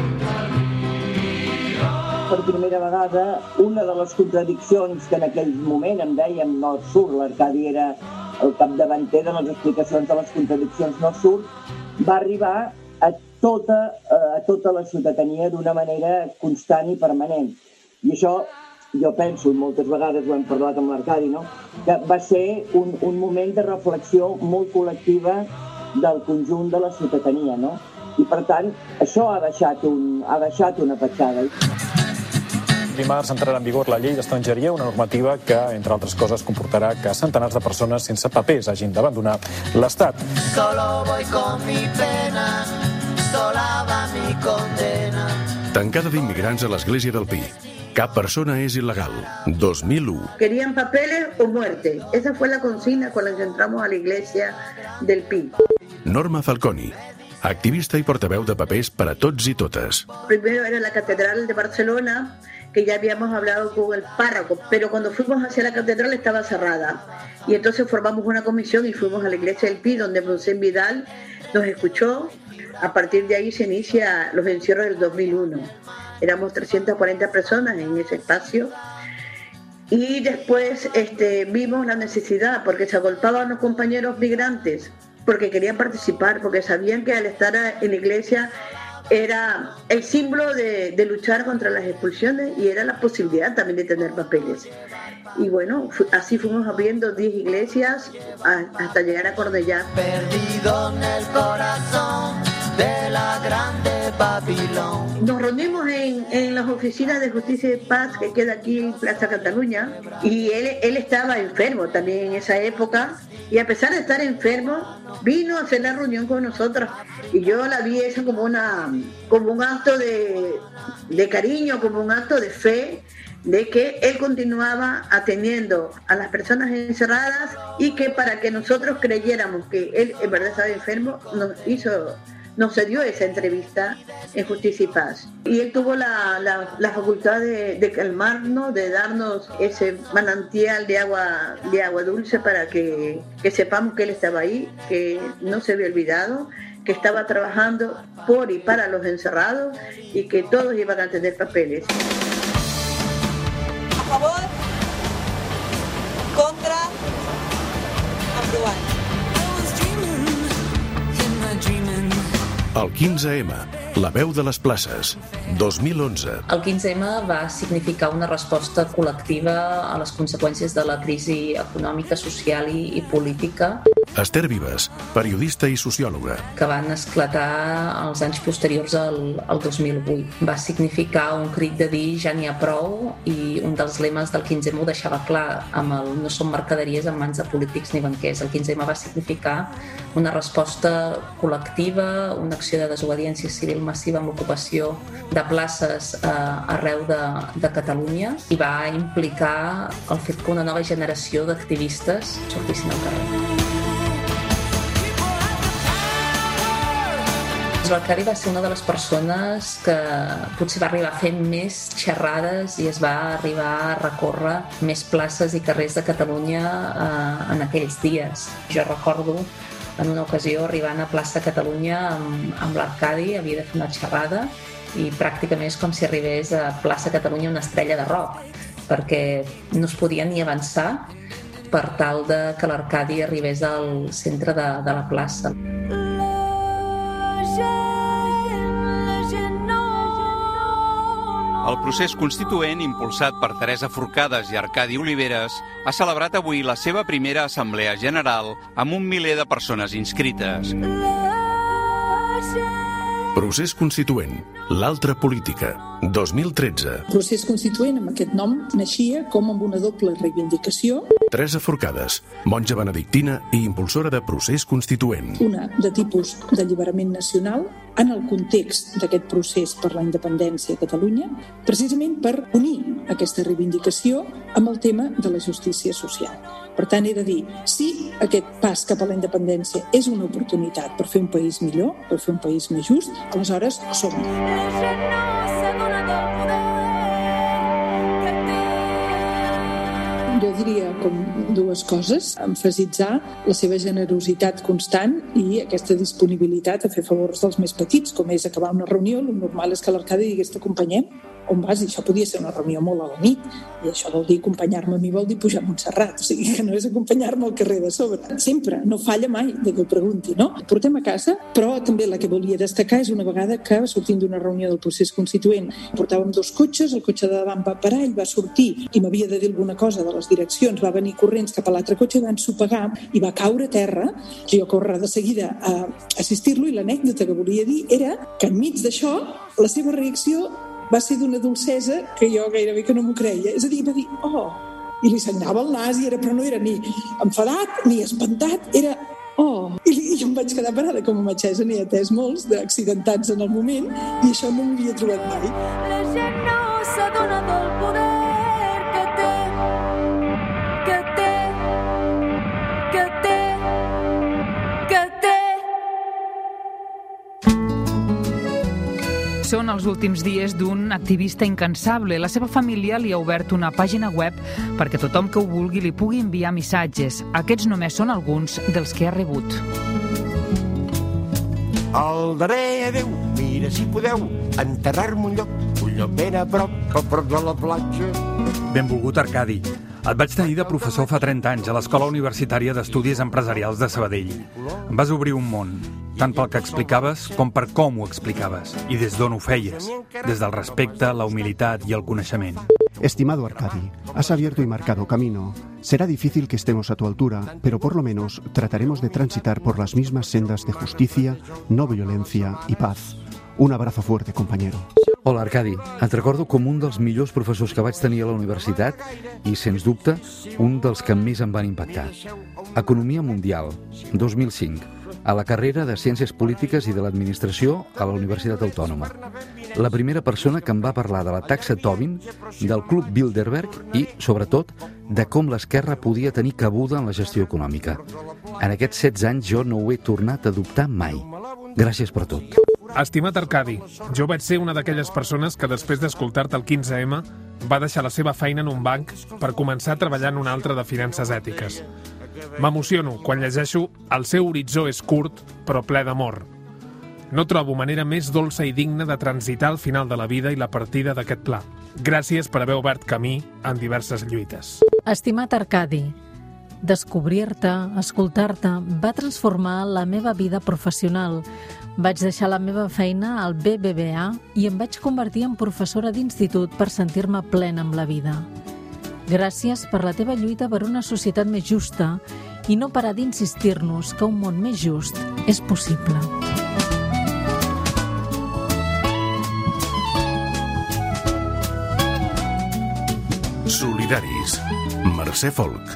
Per primera vegada, una de les contradiccions que en aquell moment em dèiem no surt, l'Arcadi era el capdavanter de les explicacions de les contradiccions no surt, va arribar a tota la ciutadania d'una manera constant i permanent. I això, jo penso, moltes vegades ho hem parlat amb l'Arcadi, no? Que va ser un moment de reflexió molt col·lectiva del conjunt de la ciutadania, no? I per tant, això ha deixat una petjada. Dimarts entrarà en vigor la llei d'estrangeria, una normativa que, entre altres coses, comportarà que centenars de persones sense papers hagin d'abandonar l'Estat. Solo voy con mi pena, sola va mi condena. Tancada d'immigrants a l'església del Pi. Cap persona és il·legal. 2001. Querían papeles o muerte. Esa fue la consigna cuando entramos a la iglesia del Pi. Norma Falconi, activista i portaveu de papers per a tots i totes. Primero era la Catedral de Barcelona, que ya habíamos hablado con el párroco, pero cuando fuimos hacia la catedral estaba cerrada. Y entonces formamos una comisión y fuimos a la iglesia del Pi, donde Monsen Vidal nos escuchó. A partir de ahí se inicia los encierros del 2001. Éramos 340 personas en ese espacio. Y después vimos la necesidad, porque se agolpaban los compañeros migrantes, porque querían participar, porque sabían que al estar en la iglesia era el símbolo de luchar contra las expulsiones y era la posibilidad también de tener papeles. Y bueno, así fuimos abriendo 10 iglesias hasta llegar a Cornellá. Perdido en el corazón, de la grande Babilón. Nos reunimos en las oficinas de Justicia y Paz que queda aquí en Plaza Cataluña, y él estaba enfermo también en esa época, y a pesar de estar enfermo vino a hacer la reunión con nosotros, y yo la vi eso como un acto de cariño, como un acto de fe, de que él continuaba atendiendo a las personas encerradas, y que para que nosotros creyéramos que él en verdad estaba enfermo, nos dio esa entrevista en Justicia y Paz. Y él tuvo la facultad de calmarnos, de darnos ese manantial de agua dulce para que sepamos que él estaba ahí, que no se había olvidado, que estaba trabajando por y para los encerrados, y que todos iban a tener papeles. A favor, contra, aprovat. El 15M, la veu de les places, 2011. El 15M va significar una resposta col·lectiva a les conseqüències de la crisi econòmica, social i política. Esther Vives, periodista i sociòloga. Que van esclatar els anys posteriors al 2008. Va significar un crit de dir ja n'hi ha prou, i un dels lemes del 15M ho deixava clar, amb el no som mercaderies en mans de polítics ni banquers. El 15M va significar una resposta col·lectiva, una acció de desobediència civil massiva amb l'ocupació de places arreu de Catalunya, i va implicar el fet que una nova generació d'activistes sortissin al carrer. L'Arcadi va ser una de les persones que potser va arribar a fer més xerrades i es va arribar a recórrer més places i carrers de Catalunya en aquells dies. Jo recordo en una ocasió arribant a plaça Catalunya amb l'Arcadi, havia de fer una xerrada, i pràcticament és com si arribés a plaça Catalunya una estrella de rock, perquè no es podia ni avançar per tal que l'Arcadi arribés al centre de la plaça. El procés constituent, impulsat per Teresa Forcades i Arcadi Oliveres, ha celebrat avui la seva primera assemblea general amb 1 miler de persones inscrites. Procés constituent, l'altra política, 2013. Procés constituent, amb aquest nom, naixia com amb una doble reivindicació. Teresa Forcades, monja benedictina i impulsora de Procés constituent. Una de tipus d'alliberament nacional, en el context d'aquest procés per la independència a Catalunya, precisament per unir aquesta reivindicació amb el tema de la justícia social. Per tant, era dir, si aquest pas cap a la independència és una oportunitat per fer un país millor, per fer un país més just, aleshores som-hi. Jo diria com dues coses: emfasitzar la seva generositat constant i aquesta disponibilitat a fer favors dels més petits, com és acabar una reunió. El normal és que l'Arcadi digués: t'acompanyem, on vas? I això podia ser una reunió molt a la nit, i això vol dir acompanyar-me a mi, vol dir pujar a Montserrat, o sigui que no és acompanyar-me al carrer de sobre. Sempre, no falla mai de que ho pregunti, no? El portem a casa, però també la que volia destacar és una vegada que, sortint d'una reunió del procés constituent, portàvem 2 cotxes, el cotxe de davant va parar, ell va sortir i m'havia de dir alguna cosa de les direccions, va venir corrents cap a l'altre cotxe, va ensopegar i va caure a terra. Jo córrer de seguida a assistir-lo, i l'anècdota que volia dir era que enmig d'això la seva reacció va ser d'una dolcesa que jo gairebé que no m'ho creia. És a dir, va dir, oh, i li sagnava el nas, però no era ni enfadat ni espantat, era oh. I jo em vaig quedar parada com a metgessa, n'hi ha atès molts d'accidentats en el moment, i això no m'havia trobat mai. La gent no s'adona del poder que té, que té, que té, que té. Són els últims dies d'un activista incansable. La seva família li ha obert una pàgina web perquè tothom que ho vulgui li pugui enviar missatges. Aquests només són alguns dels que ha rebut. Al darrer adeu, mira si podeu enterrar-me un lloc ben a prop de la platja. Benvolgut, Arcadi. Et vaig tenir de professor fa 30 anys a l'Escola Universitària d'Estudis Empresarials de Sabadell. Em vas obrir un món, tant pel que explicaves com per com ho explicaves, i des d'on ho feies, des del respecte, la humilitat i el coneixement. Estimado Arcadi, has abierto y marcado camino. Será difícil que estemos a tu altura, pero por lo menos trataremos de transitar por las mismas sendas de justicia, no violencia y paz. Un abrazo fuerte, compañero. Hola, Arcadi. Et recordo com un dels millors professors que vaig tenir a la universitat i, sens dubte, un dels que més em van impactar. Economia Mundial, 2005, a la carrera de Ciències Polítiques i de l'Administració a la Universitat Autònoma. La primera persona que em va parlar de la taxa Tobin, del Club Bilderberg i, sobretot, de com l'esquerra podia tenir cabuda en la gestió econòmica. En aquests 16 anys jo no ho he tornat a dubtar mai. Gràcies per tot. Estimat Arcadi, jo vaig ser una d'aquelles persones que després d'escoltar-te el 15M va deixar la seva feina en un banc per començar a treballar en un altre de finances ètiques. M'emociono quan llegeixo "El seu horitzó és curt, però ple d'amor". No trobo manera més dolça i digna de transitar el final de la vida i la partida d'aquest pla. Gràcies per haver obert camí en diverses lluites. Estimat Arcadi, descobrir-te, escoltar-te, va transformar la meva vida professional. Vaig deixar la meva feina al BBVA i em vaig convertir en professora d'institut per sentir-me plena amb la vida. Gràcies per la teva lluita per una societat més justa i no parar d'insistir-nos que un món més just és possible. Solidaris. Mercè Folk.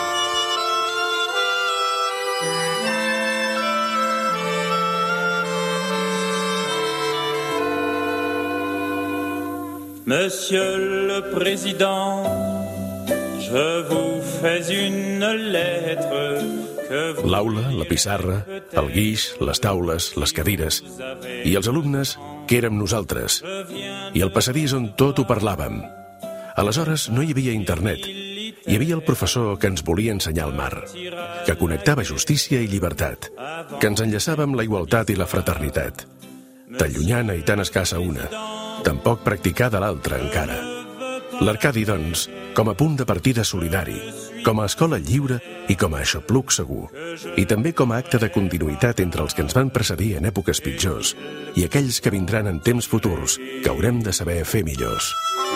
Monsieur le Président, je vous fais une lettre que vous... L'aula, la pissarra, el guix, les taules, les cadires i els alumnes que érem nosaltres i el passadís on tot ho parlàvem. Aleshores no hi havia internet. Hi havia el professor que ens volia ensenyar el mar, que connectava justícia i llibertat, que ens enllaçava amb la igualtat i la fraternitat. Tan llunyana i tan escassa una, tan poc practicada l'altra encara. L'Arcadi, doncs, com a punt de partida solidari, com a escola lliure i com a aixopluc segur, i també com a acte de continuïtat entre els que ens van precedir en èpoques pitjors i aquells que vindran en temps futurs que haurem de saber fer millors.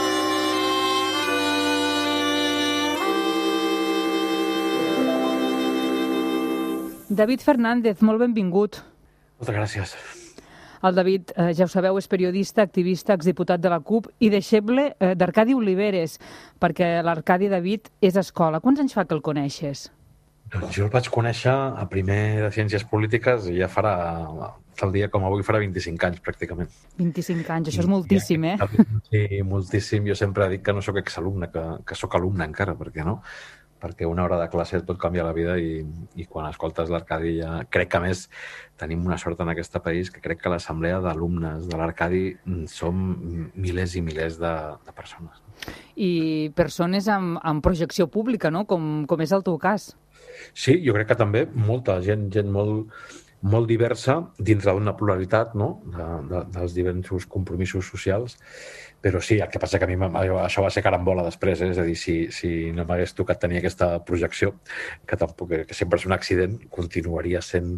David Fernández, molt benvingut. Moltes gràcies. El David, ja ho sabeu, és periodista, activista, exdiputat de la CUP i deixeble d'Arcadi Oliveres, perquè l'Arcadi David és escola. Quants anys fa que el coneixes? Doncs jo el vaig conèixer a primer de Ciències Polítiques i ja farà, tal dia com avui, farà 25 anys, pràcticament. 25 anys, això és moltíssim, eh? Sí, moltíssim. Jo sempre dic que no sóc exalumne, que sóc alumne encara, perquè no? Perquè una hora de classe et pot canviar la vida i quan escoltes l'Arcadi ja... Crec que, a més, tenim una sort en aquest país que crec que l'assemblea d'alumnes de l'Arcadi som milers i milers de persones. I persones amb projecció pública, no? Com és el teu cas. Sí, jo crec que també molta gent molt diversa dintre d'una pluralitat, no? dels diversos compromisos socials. Però sí, el que passa que a mi això va ser carambola després, és a dir, si no m'hagués tocat tenir aquesta projecció, que sempre és un accident, continuaria sent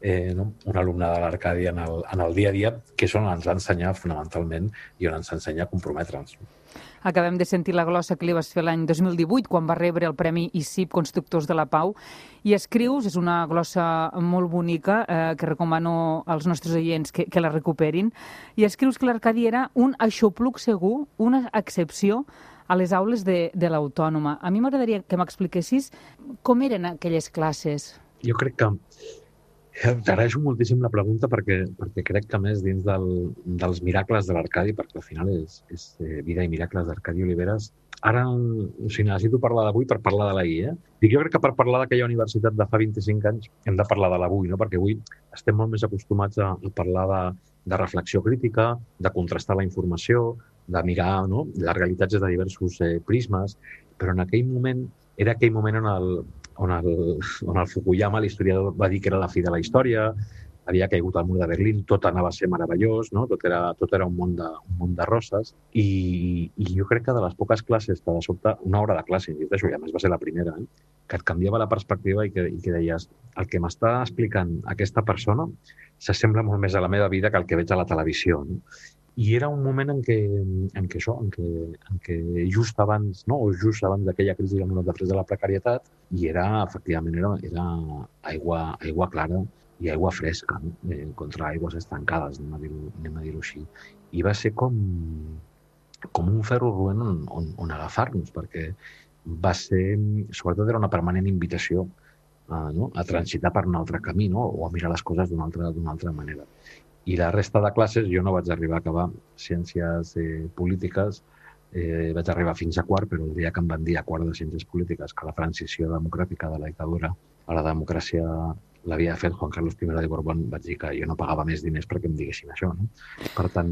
un alumne de l'Arcadi en el dia a dia, que és on ens va ensenyar fonamentalment i on ens ensenya a comprometre'ns. Acabem de sentir la glossa que li vas fer l'any 2018, quan va rebre el Premi ICIP Constructors de la Pau, i escrius, és una glossa molt bonica, que recomano als nostres oients que la recuperin, i escrius que l'Arcadi era un aixopluc segur, una excepció a les aules de l'Autònoma. A mi m'agradaria que m'expliquessis com eren aquelles classes. Jo crec que t'agraeixo moltíssim la pregunta perquè crec que, més dins dels miracles de l'Arcadi, perquè al final és vida i miracles d'Arcadi Oliveres, ara necessito parlar d'avui per parlar de l'ahir. Jo crec que per parlar d'aquella universitat de fa 25 anys hem de parlar de l'avui, no? Perquè avui estem molt més acostumats a parlar de reflexió crítica, de contrastar la informació, de mirar les realitats des de diversos prismes, però en aquell moment era aquell moment on el Fukuyama, l'historiador, va dir que era la fi de la història, havia caigut el mur de Berlín, tot anava a ser meravellós, no? Tot era un món de roses, i jo crec que de les poques classes que de sobte, una hora de classe, i a més va ser la primera, que et canviava la perspectiva i que deies, el que m'està explicant aquesta persona s'assembla molt més a la meva vida que el que veig a la televisió, no? I era un moment en què just abans, no? O just abans d'aquella crisi del 93 de la precarietat, i efectivament, era aigua clara i aigua fresca, no? Contra aigües estancades, anem a dir-ho així. I va ser com un ferro roent on agafar-nos, perquè va ser, sobretot era una permanent invitació a transitar per un altre camí, no? O a mirar les coses d'una altra manera. I la resta de classes, jo no vaig arribar a acabar ciències polítiques, vaig arribar fins a quart, però el dia que em van dir a quart de ciències polítiques que la transició democràtica de la dictadura a la democràcia l'havia fet Juan Carlos I de Borbón, vaig dir que jo no pagava més diners perquè em diguessin això, no? Per tant,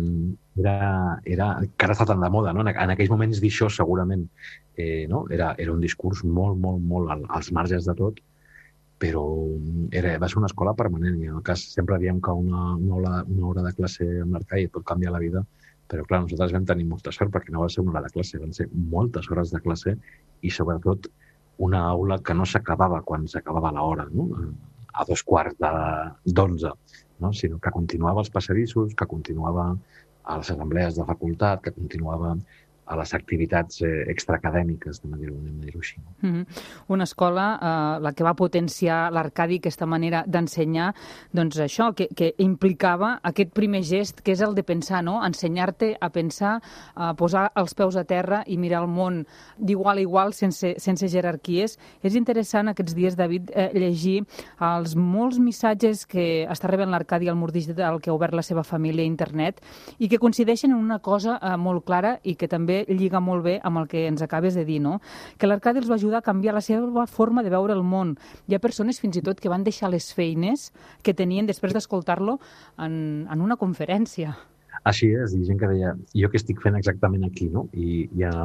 encara està tan de moda, no? En aquells moments dir això segurament era un discurs molt als marges de tot, però va ser una escola permanent. I en el cas, sempre diem que una hora de classe amb l'Arcadi pot canviar la vida, però clar, nosaltres vam tenir molta sort perquè no va ser una hora de classe, van ser moltes hores de classe i sobretot una aula que no s'acabava quan s'acabava l'hora, no? A 11:45, no? Sinó que continuava als passadissos, que continuava a les assemblees de facultat, que continuava a les activitats extraacadèmiques, anem a dir-ho així. Una escola, la que va potenciar l'Arcadi, aquesta manera d'ensenyar, doncs això, que implicava aquest primer gest, que és el de pensar, no? Ensenyar-te a pensar, a posar els peus a terra i mirar el món d'igual a igual, sense jerarquies. És interessant aquests dies, David, llegir els molts missatges que està rebent l'Arcadi al mur digital que ha obert la seva família a internet i que coincideixen en una cosa molt clara i que també lliga molt bé amb el que ens acabes de dir, no? Que l'Arcadi els va ajudar a canviar la seva forma de veure el món. Hi ha persones fins i tot que van deixar les feines que tenien després d'escoltar-lo en una conferència. Així és, hi ha gent que deia, jo què estic fent exactament aquí, no? I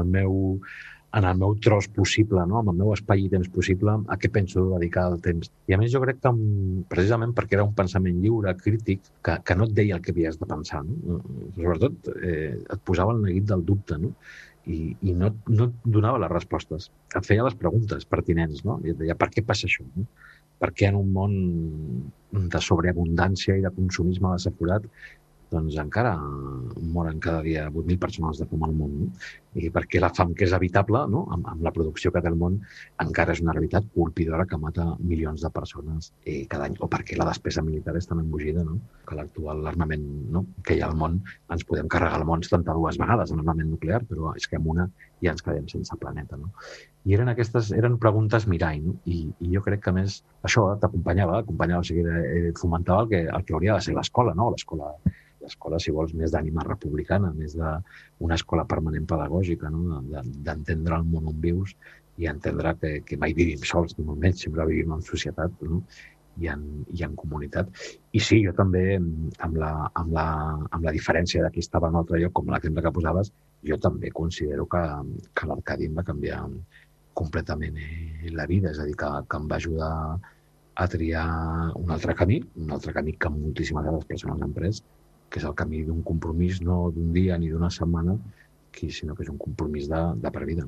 en el meu tros possible, no? En el meu espai i temps possible, a què penso dedicar el temps. I a més jo crec que, precisament perquè era un pensament lliure, crític, que no et deia el que havies de pensar, no? Sobretot et posava el neguit del dubte, no? I no et donava les respostes. Et feia les preguntes pertinents, no? I et deia, per què passa això? No? Per què en un món de sobreabundància i de consumisme desaforat doncs encara moren cada dia 8.000 persones de fam al món, no? I perquè la fam que és evitable, no? Amb la producció que té el món, encara és una realitat colpidora que mata milions de persones cada any. O perquè la despesa militar és tan embogida, no? Que l'actual armament, no? Que hi ha al món, ens podem carregar el món 72 vegades en armament nuclear, però és que amb una ja ens quedem sense planeta, no? I eren preguntes mirall, no? I jo crec que, a més, això t'acompanyava, o sigui, fomentava el que hauria de ser l'escola, no? L'escola, si vols, més d'ànima republicana, més d'una escola permanent pedagògica, no? D'entendre el món on vius i entendre que mai vivim sols, ni molt menys, sempre vivim en societat, no? I en comunitat. I sí, jo també, amb la diferència de qui estava en un altre lloc, com l'exemple que posaves, jo també considero que l'Arcadi em va canviar completament la vida, és a dir, que em va ajudar a triar un altre camí que moltíssimes de les persones han pres, que és el camí d'un compromís, no d'un dia ni d'una setmana, sinó que és un compromís de per vida.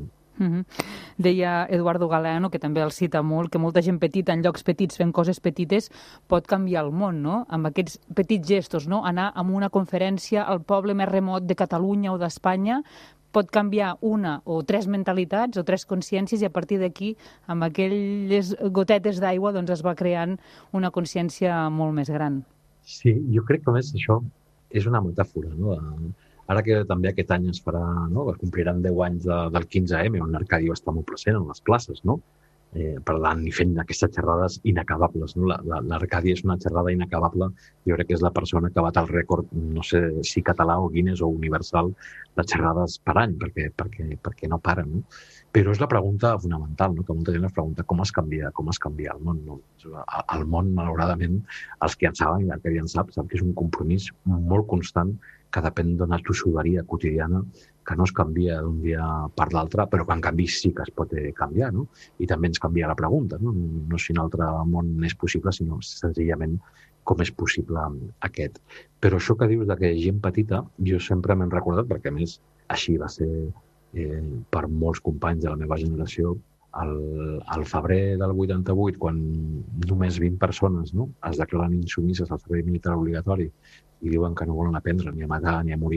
Deia Eduardo Galeano, que també el cita molt, que molta gent petita, en llocs petits, fent coses petites, pot canviar el món, no? Amb aquests petits gestos, no? Anar a una conferència al poble més remot de Catalunya o d'Espanya pot canviar una o tres mentalitats o tres consciències i a partir d'aquí, amb aquelles gotetes d'aigua, doncs es va creant una consciència molt més gran. Sí, jo crec que a més això és una metàfora, no? Ara que també aquest any es farà, no? Es compliran 10 anys del 15M, on l'Arcadi va estar molt present en les classes, no? Parlant i fent aquestes xerrades inacabables, no? L'Arcadi és una xerrada inacabable, jo crec que és la persona que bat el rècord, no sé si català o Guinness o universal, de xerrades per any, perquè no para, no? Però és la pregunta fonamental, no? Que molta gent es pregunta com es canvia el món, no? El món, malauradament, els que en saben i l'Arcadi en sap que és un compromís molt constant que depèn d'una tossuderia quotidiana que no es canvia d'un dia per l'altre, però que en canvi sí que es pot canviar, no? I també ens canvia la pregunta, no? No si un altre món és possible, sinó senzillament com és possible aquest. Però això que dius de que gent petita, jo sempre m'he recordat, perquè a més així va ser per molts companys de la meva generació, al febrer del 88, quan només 20 persones, no? Es declaren insubmises al servei militar obligatori i diuen que no volen aprendre ni a matar ni a morir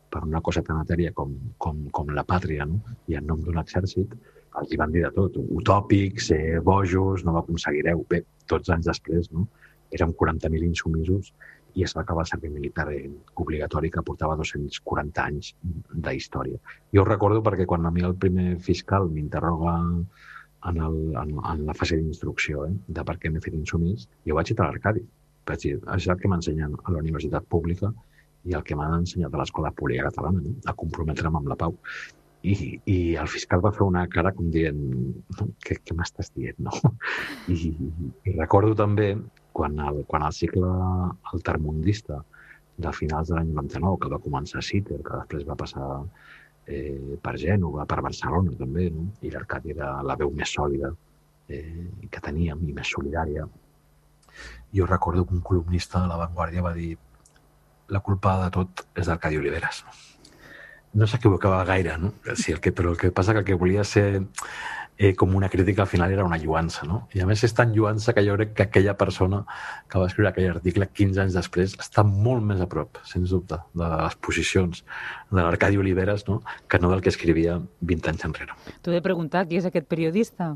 per una cosa tan etèria com la pàtria, no? I en nom d'un exèrcit els hi van dir de tot, utòpics, bojos, no ho aconseguireu. Bé, 12 anys després, no? Érem 40.000 insumisos i es va acabar el servei militar obligatori que portava 240 anys d'història. Jo ho recordo perquè quan a mi el primer fiscal m'interroga en la fase d'instrucció de per què m'he fet insumís, jo vaig citar l'Arcadi. Vaig dir, és el que m'ensenyen a la universitat pública i el que m'han ensenyat a l'escola pública catalana, no? A comprometre'm amb la pau. I el fiscal va fer una cara com dient, què m'estàs dient, no? I recordo també quan el cicle altermundista de finals de l'any 99, que va començar a Sitges, que després va passar per Gènova, per Barcelona també, no? I l'Arcadi era la veu més sòlida que teníem i més solidària. Jo recordo que un columnista de La Vanguardia va dir la culpa de tot és d'Arcadi Oliveres. No s'equivocava gaire, no? Sí, però el que passa que el que volia ser com una crítica al final era una lluança, no? I a més és tan lluança que jo crec que aquella persona que va escriure aquell article 15 anys després està molt més a prop, sens dubte, de les posicions de l'Arcadi Oliveres, no? Que no del que escrivia 20 anys enrere. T'ho he preguntat, qui és aquest periodista?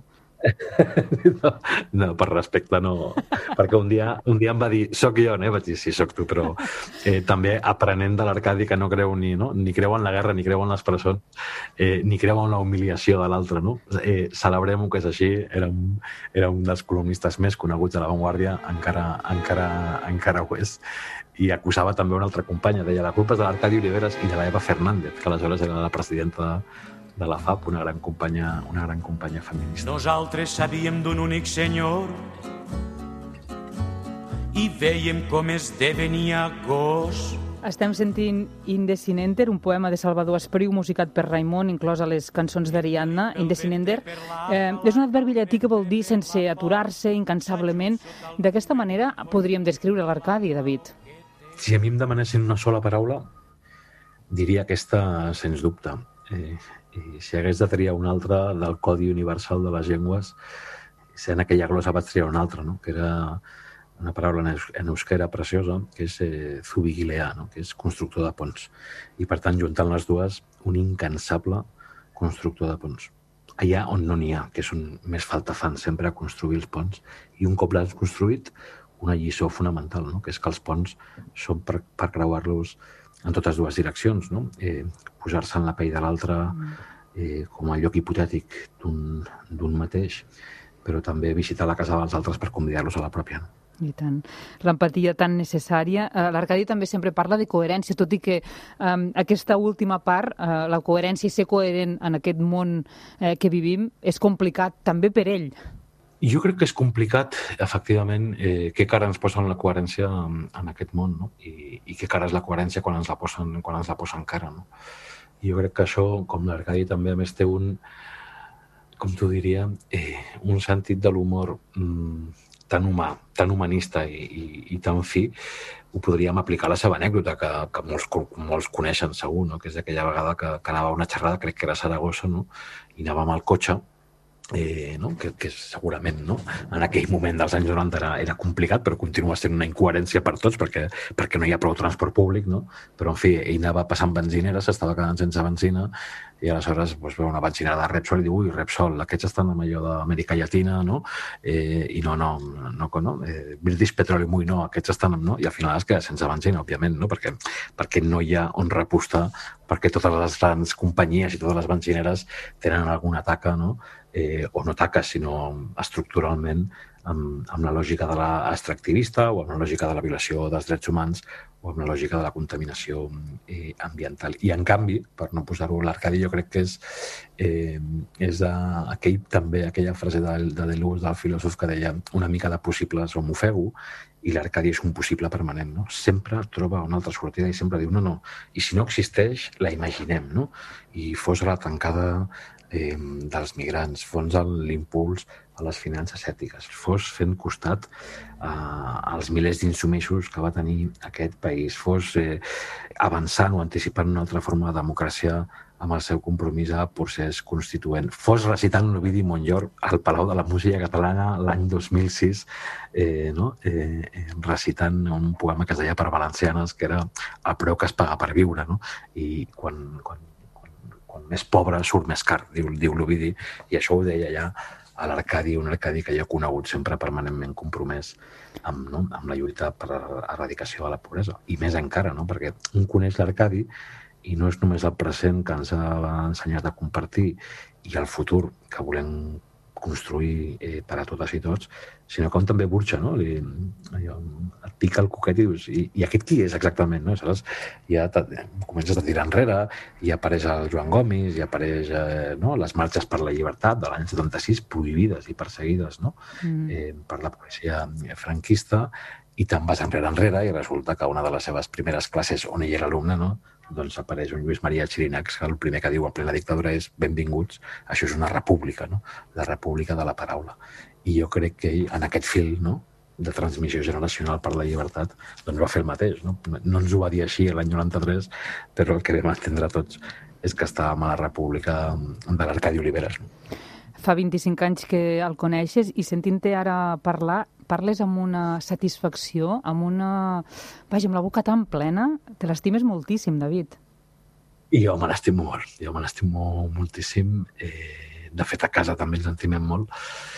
No, per respecte no, perquè un dia em va dir soc jo, vaig dir sí, soc tu, però també aprenent de l'Arcadi que no creu ni creu en la guerra, ni creu en les presons, ni creu en la humiliació de l'altre, no? Celebrem-ho que és així, era un dels columnistes més coneguts de La Vanguardia, encara ho és, i acusava també una altra companya, deia la culpa és de l'Arcadi Oliveres i de la Eva Fernández, que aleshores era la presidenta de la FAP, una gran companya feminista. Nosaltres sabíem d'un únic senyor i veiem com esdevenia gos. Estem sentint Indesinenter, un poema de Salvador Espriu musicat per Raimon, inclòs a les cançons d'Ariadna. Indesinenter és un adverbi llatí que vol dir sense aturar-se, incansablement. D'aquesta manera podríem descriure l'Arcadi, David. Si a mi em demanessin una sola paraula, diria aquesta sens dubte. I si hagués de triar una altra del Codi Universal de les Llengües, en aquella glosa vaig triar una altra, no? Que era una paraula en euskera preciosa, que és zubigilea, no? Que és constructor de ponts. I, per tant, juntant les dues, un incansable constructor de ponts. Allà on no n'hi ha, que és on més falta fan sempre a construir els ponts. I un cop l'has construït, una lliçó fonamental, no? Que és que els ponts són per creuar-los en totes dues direccions, no? Posar-se en la pell de l'altre com a lloc hipotètic d'un mateix, però també visitar la casa dels altres per convidar-los a la pròpia. I tant. L'empatia tan necessària. L'Arcadi també sempre parla de coherència, tot i que aquesta última part, la coherència i ser coherent en aquest món que vivim, és complicat també per ell. Jo crec que és complicat, efectivament, què cara ens posen la coherència en aquest món, no? I què cara és la coherència quan ens la posen cara, no? Jo crec que això, com l'Arcadi també, a més, té com t'ho diria, un sentit de l'humor tan humà, tan humanista i tan fi, ho podríem aplicar a la seva anècdota, que molts coneixen segur, no? Que és aquella vegada que anava a una xerrada, crec que era a Saragossa, no? I anàvem al cotxe, no? Que segurament, no? En aquell moment dels anys 90 era complicat, però continua sent una incoherència per tots perquè no hi ha prou transport públic, no? Però, en fi, ell anava passant benzineres, s'estava quedant sense benzina i aleshores veu una benzinera de Repsol i diu, ui, Repsol, aquests estan amb allò d'Amèrica Llatina, no? I no, British Petroleum, ui, no, aquests estan amb, no? I al final es queda sense benzina, òbviament, no? Perquè no hi ha on repostar, perquè totes les grans companyies i totes les benzineres tenen alguna taca, no? O no taca, sinó estructuralment amb la lògica de l'extractivista o amb la lògica de la violació dels drets humans o amb la lògica de la contaminació ambiental. I, en canvi, per no posar-ho a l'Arcadi, jo crec que és aquella frase de Deleuze, del filòsof, que deia una mica de possibles o m'ofego, i l'Arcadi és un possible permanent, no? Sempre troba una altra sortida i sempre diu no, i si no existeix, la imaginem, no? I fos la tancada dels migrants, fos l'impuls a les finances ètiques, fos fent costat als milers d'insubmisos que va tenir aquest país, fos avançant o anticipant una altra forma de democràcia amb el seu compromís a procés constituent. Fos recitant l'Ovidi Montllor al Palau de la Música Catalana l'any 2006, recitant un poema que es deia per valencianes, que era el preu que es paga per viure, no? I quan més pobre surt més car, diu l'Ovidi, i això ho deia ja a l'Arcadi, un Arcadi que jo he conegut sempre permanentment compromès amb la lluita per l'erradicació de la pobresa. I més encara, no? Perquè un coneix l'Arcadi i no és només el present que ens ha ensenyat a compartir i el futur que volem construir per a totes i tots, sinó com també burxa, no? Et pica el coquet i dius, i aquest qui és exactament? No? Aleshores, ja comences a tirar enrere, i apareix el Joan Gomis, i apareix les marxes per la llibertat de l'any 76, prohibides i perseguides per la policia franquista, i te'n vas enrere, i resulta que una de les seves primeres classes on ell era alumne, doncs apareix un Lluís Maria Xirinacs, que el primer que diu en plena dictadura és benvinguts, això és una república, la república de la paraula. I jo crec que ell, en aquest fil de transmissió generacional per la llibertat, doncs va fer el mateix. No ens ho va dir així l'any 93, però el que vam entendre tots és que estàvem a la república de l'Arcadi Oliveres. Fa 25 anys que el coneixes i sentint-te ara parlar, parles amb una satisfacció, amb la boca tan plena, te l'estimes moltíssim, David. I jo me l'estimo molt, jo me l'estimo moltíssim. De fet, a casa també ens estimem molt.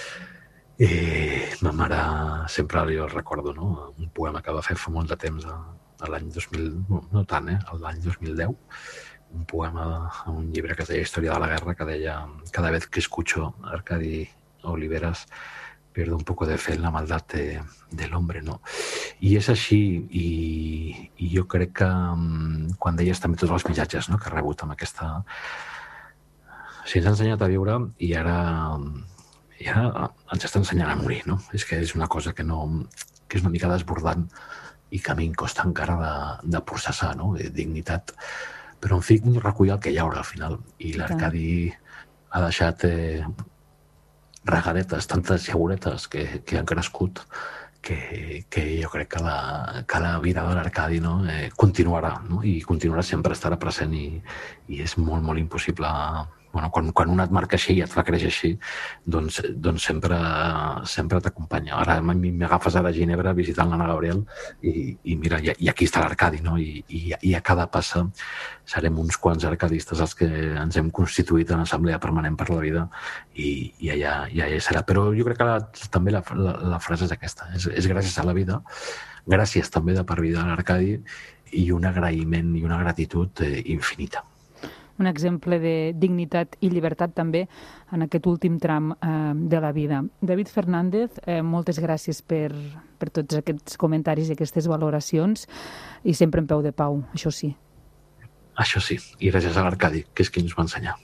Ma mare sempre jo recordo, un poema que va fer fa molt de temps, l'any 2000, no tant, l'any 2010, un poema, un llibre que es deia Història de la Guerra, que deia cada vez que escucho Arcadi Oliveras pierdo un poco de fe en la maldad del hombre, no? I és així, i jo crec que quan deies també tots els missatges que he rebut amb aquesta... Si ens ha ensenyat a viure i ara ens està ensenyant a morir, no? És que és una cosa que és una mica desbordant i que a mi em costa encara de processar, no? De dignitat. Però, en fi, recull el que hi haurà al final. I l'Arcadi ha deixat regadetes, tantes llauretes que han crescut, que jo crec que la vida de l'Arcadi continuarà, i continuarà, sempre estarà present, i és molt, molt impossible... Quan un et marca així i et fa créixer així, doncs sempre t'acompanya. Ara m'agafes ara a Ginebra visitant l'Anna Gabriel i mira, i aquí està l'Arcadi, i a cada passa serem uns quants arcadistes els que ens hem constituït en Assemblea Permanent per la Vida, i allà serà. Però jo crec que també la frase és aquesta, és gràcies a la vida, gràcies també de per vida a l'Arcadi, i un agraïment i una gratitud infinita. Un exemple de dignitat i llibertat també en aquest últim tram de la vida. David Fernández, moltes gràcies per tots aquests comentaris i aquestes valoracions, i sempre en peu de pau, això sí. Això sí, i gràcies a l'Arcadi, que és qui ens va ensenyar.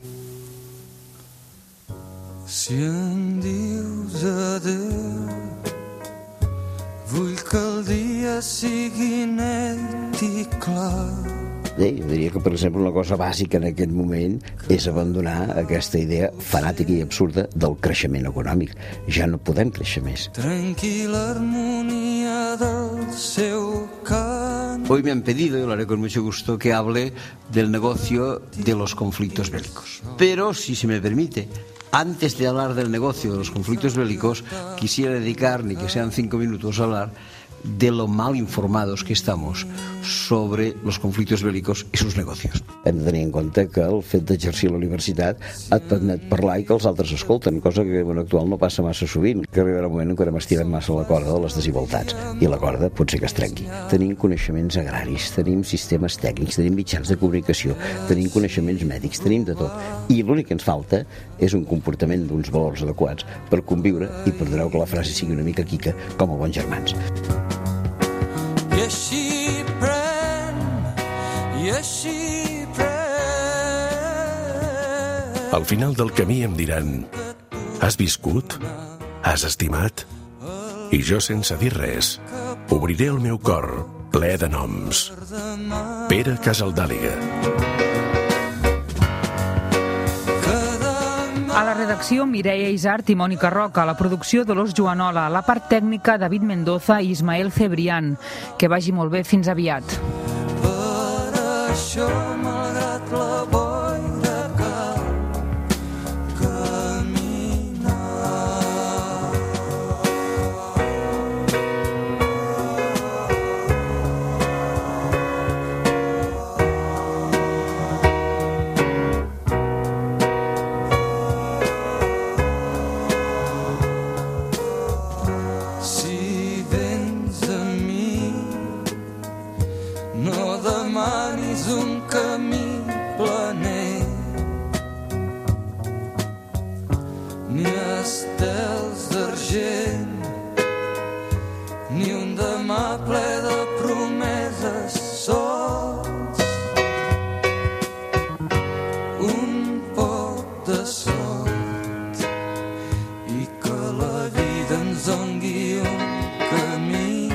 Si em dius adéu, vull que el dia sigui net i clar. Jo diria que, per exemple, una cosa bàsica en aquest moment és abandonar aquesta idea fanàtica i absurda del creixement econòmic. Ja no podem créixer més. Tranquila armonía del seu cant. Hoy me han pedido, y lo haré con mucho gusto, que hable del negocio de los conflictos bélicos. Pero, si se me permite, antes de hablar del negocio de los conflictos bélicos, quisiera dedicar, ni que sean 5 minutos, a hablar de lo mal informados que estamos sobre los conflictos bélicos i sus negocios. Hem de tenir en compte que el fet d'exercir la universitat et permet parlar i que els altres escolten, cosa que en actual no passa massa sovint, que arribarà un moment en què m'estirem massa la corda de les desigualtats, i la corda pot ser que es trenqui. Tenim coneixements agraris, tenim sistemes tècnics, tenim mitjans de comunicació, tenim coneixements mèdics, tenim de tot, i l'únic que ens falta és un comportament d'uns valors adequats per conviure, i perdoneu que la frase sigui una mica quica, com a bons germans. I així pren, i així pren. Al final del camí em diran: has viscut? Has estimat? I jo, sense dir res, obriré el meu cor ple de noms. Pere Casaldàliga. A la redacció redacció, Mireia Isart i Mònica Roca. A la producció, Dolors Joanola. A la part tècnica, David Mendoza i Ismael Cebrián. Que vagi molt bé. Fins aviat. Per això, malgrat la boira, cal caminar. Si vens a mi, no demanis un camí planer, ni estels d'argent, ni un demà ple de promeses sols, un poc de sort i que la vida ens doni un camí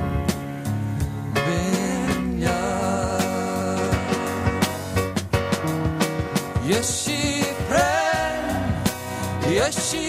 ben llarg. I així pren, i així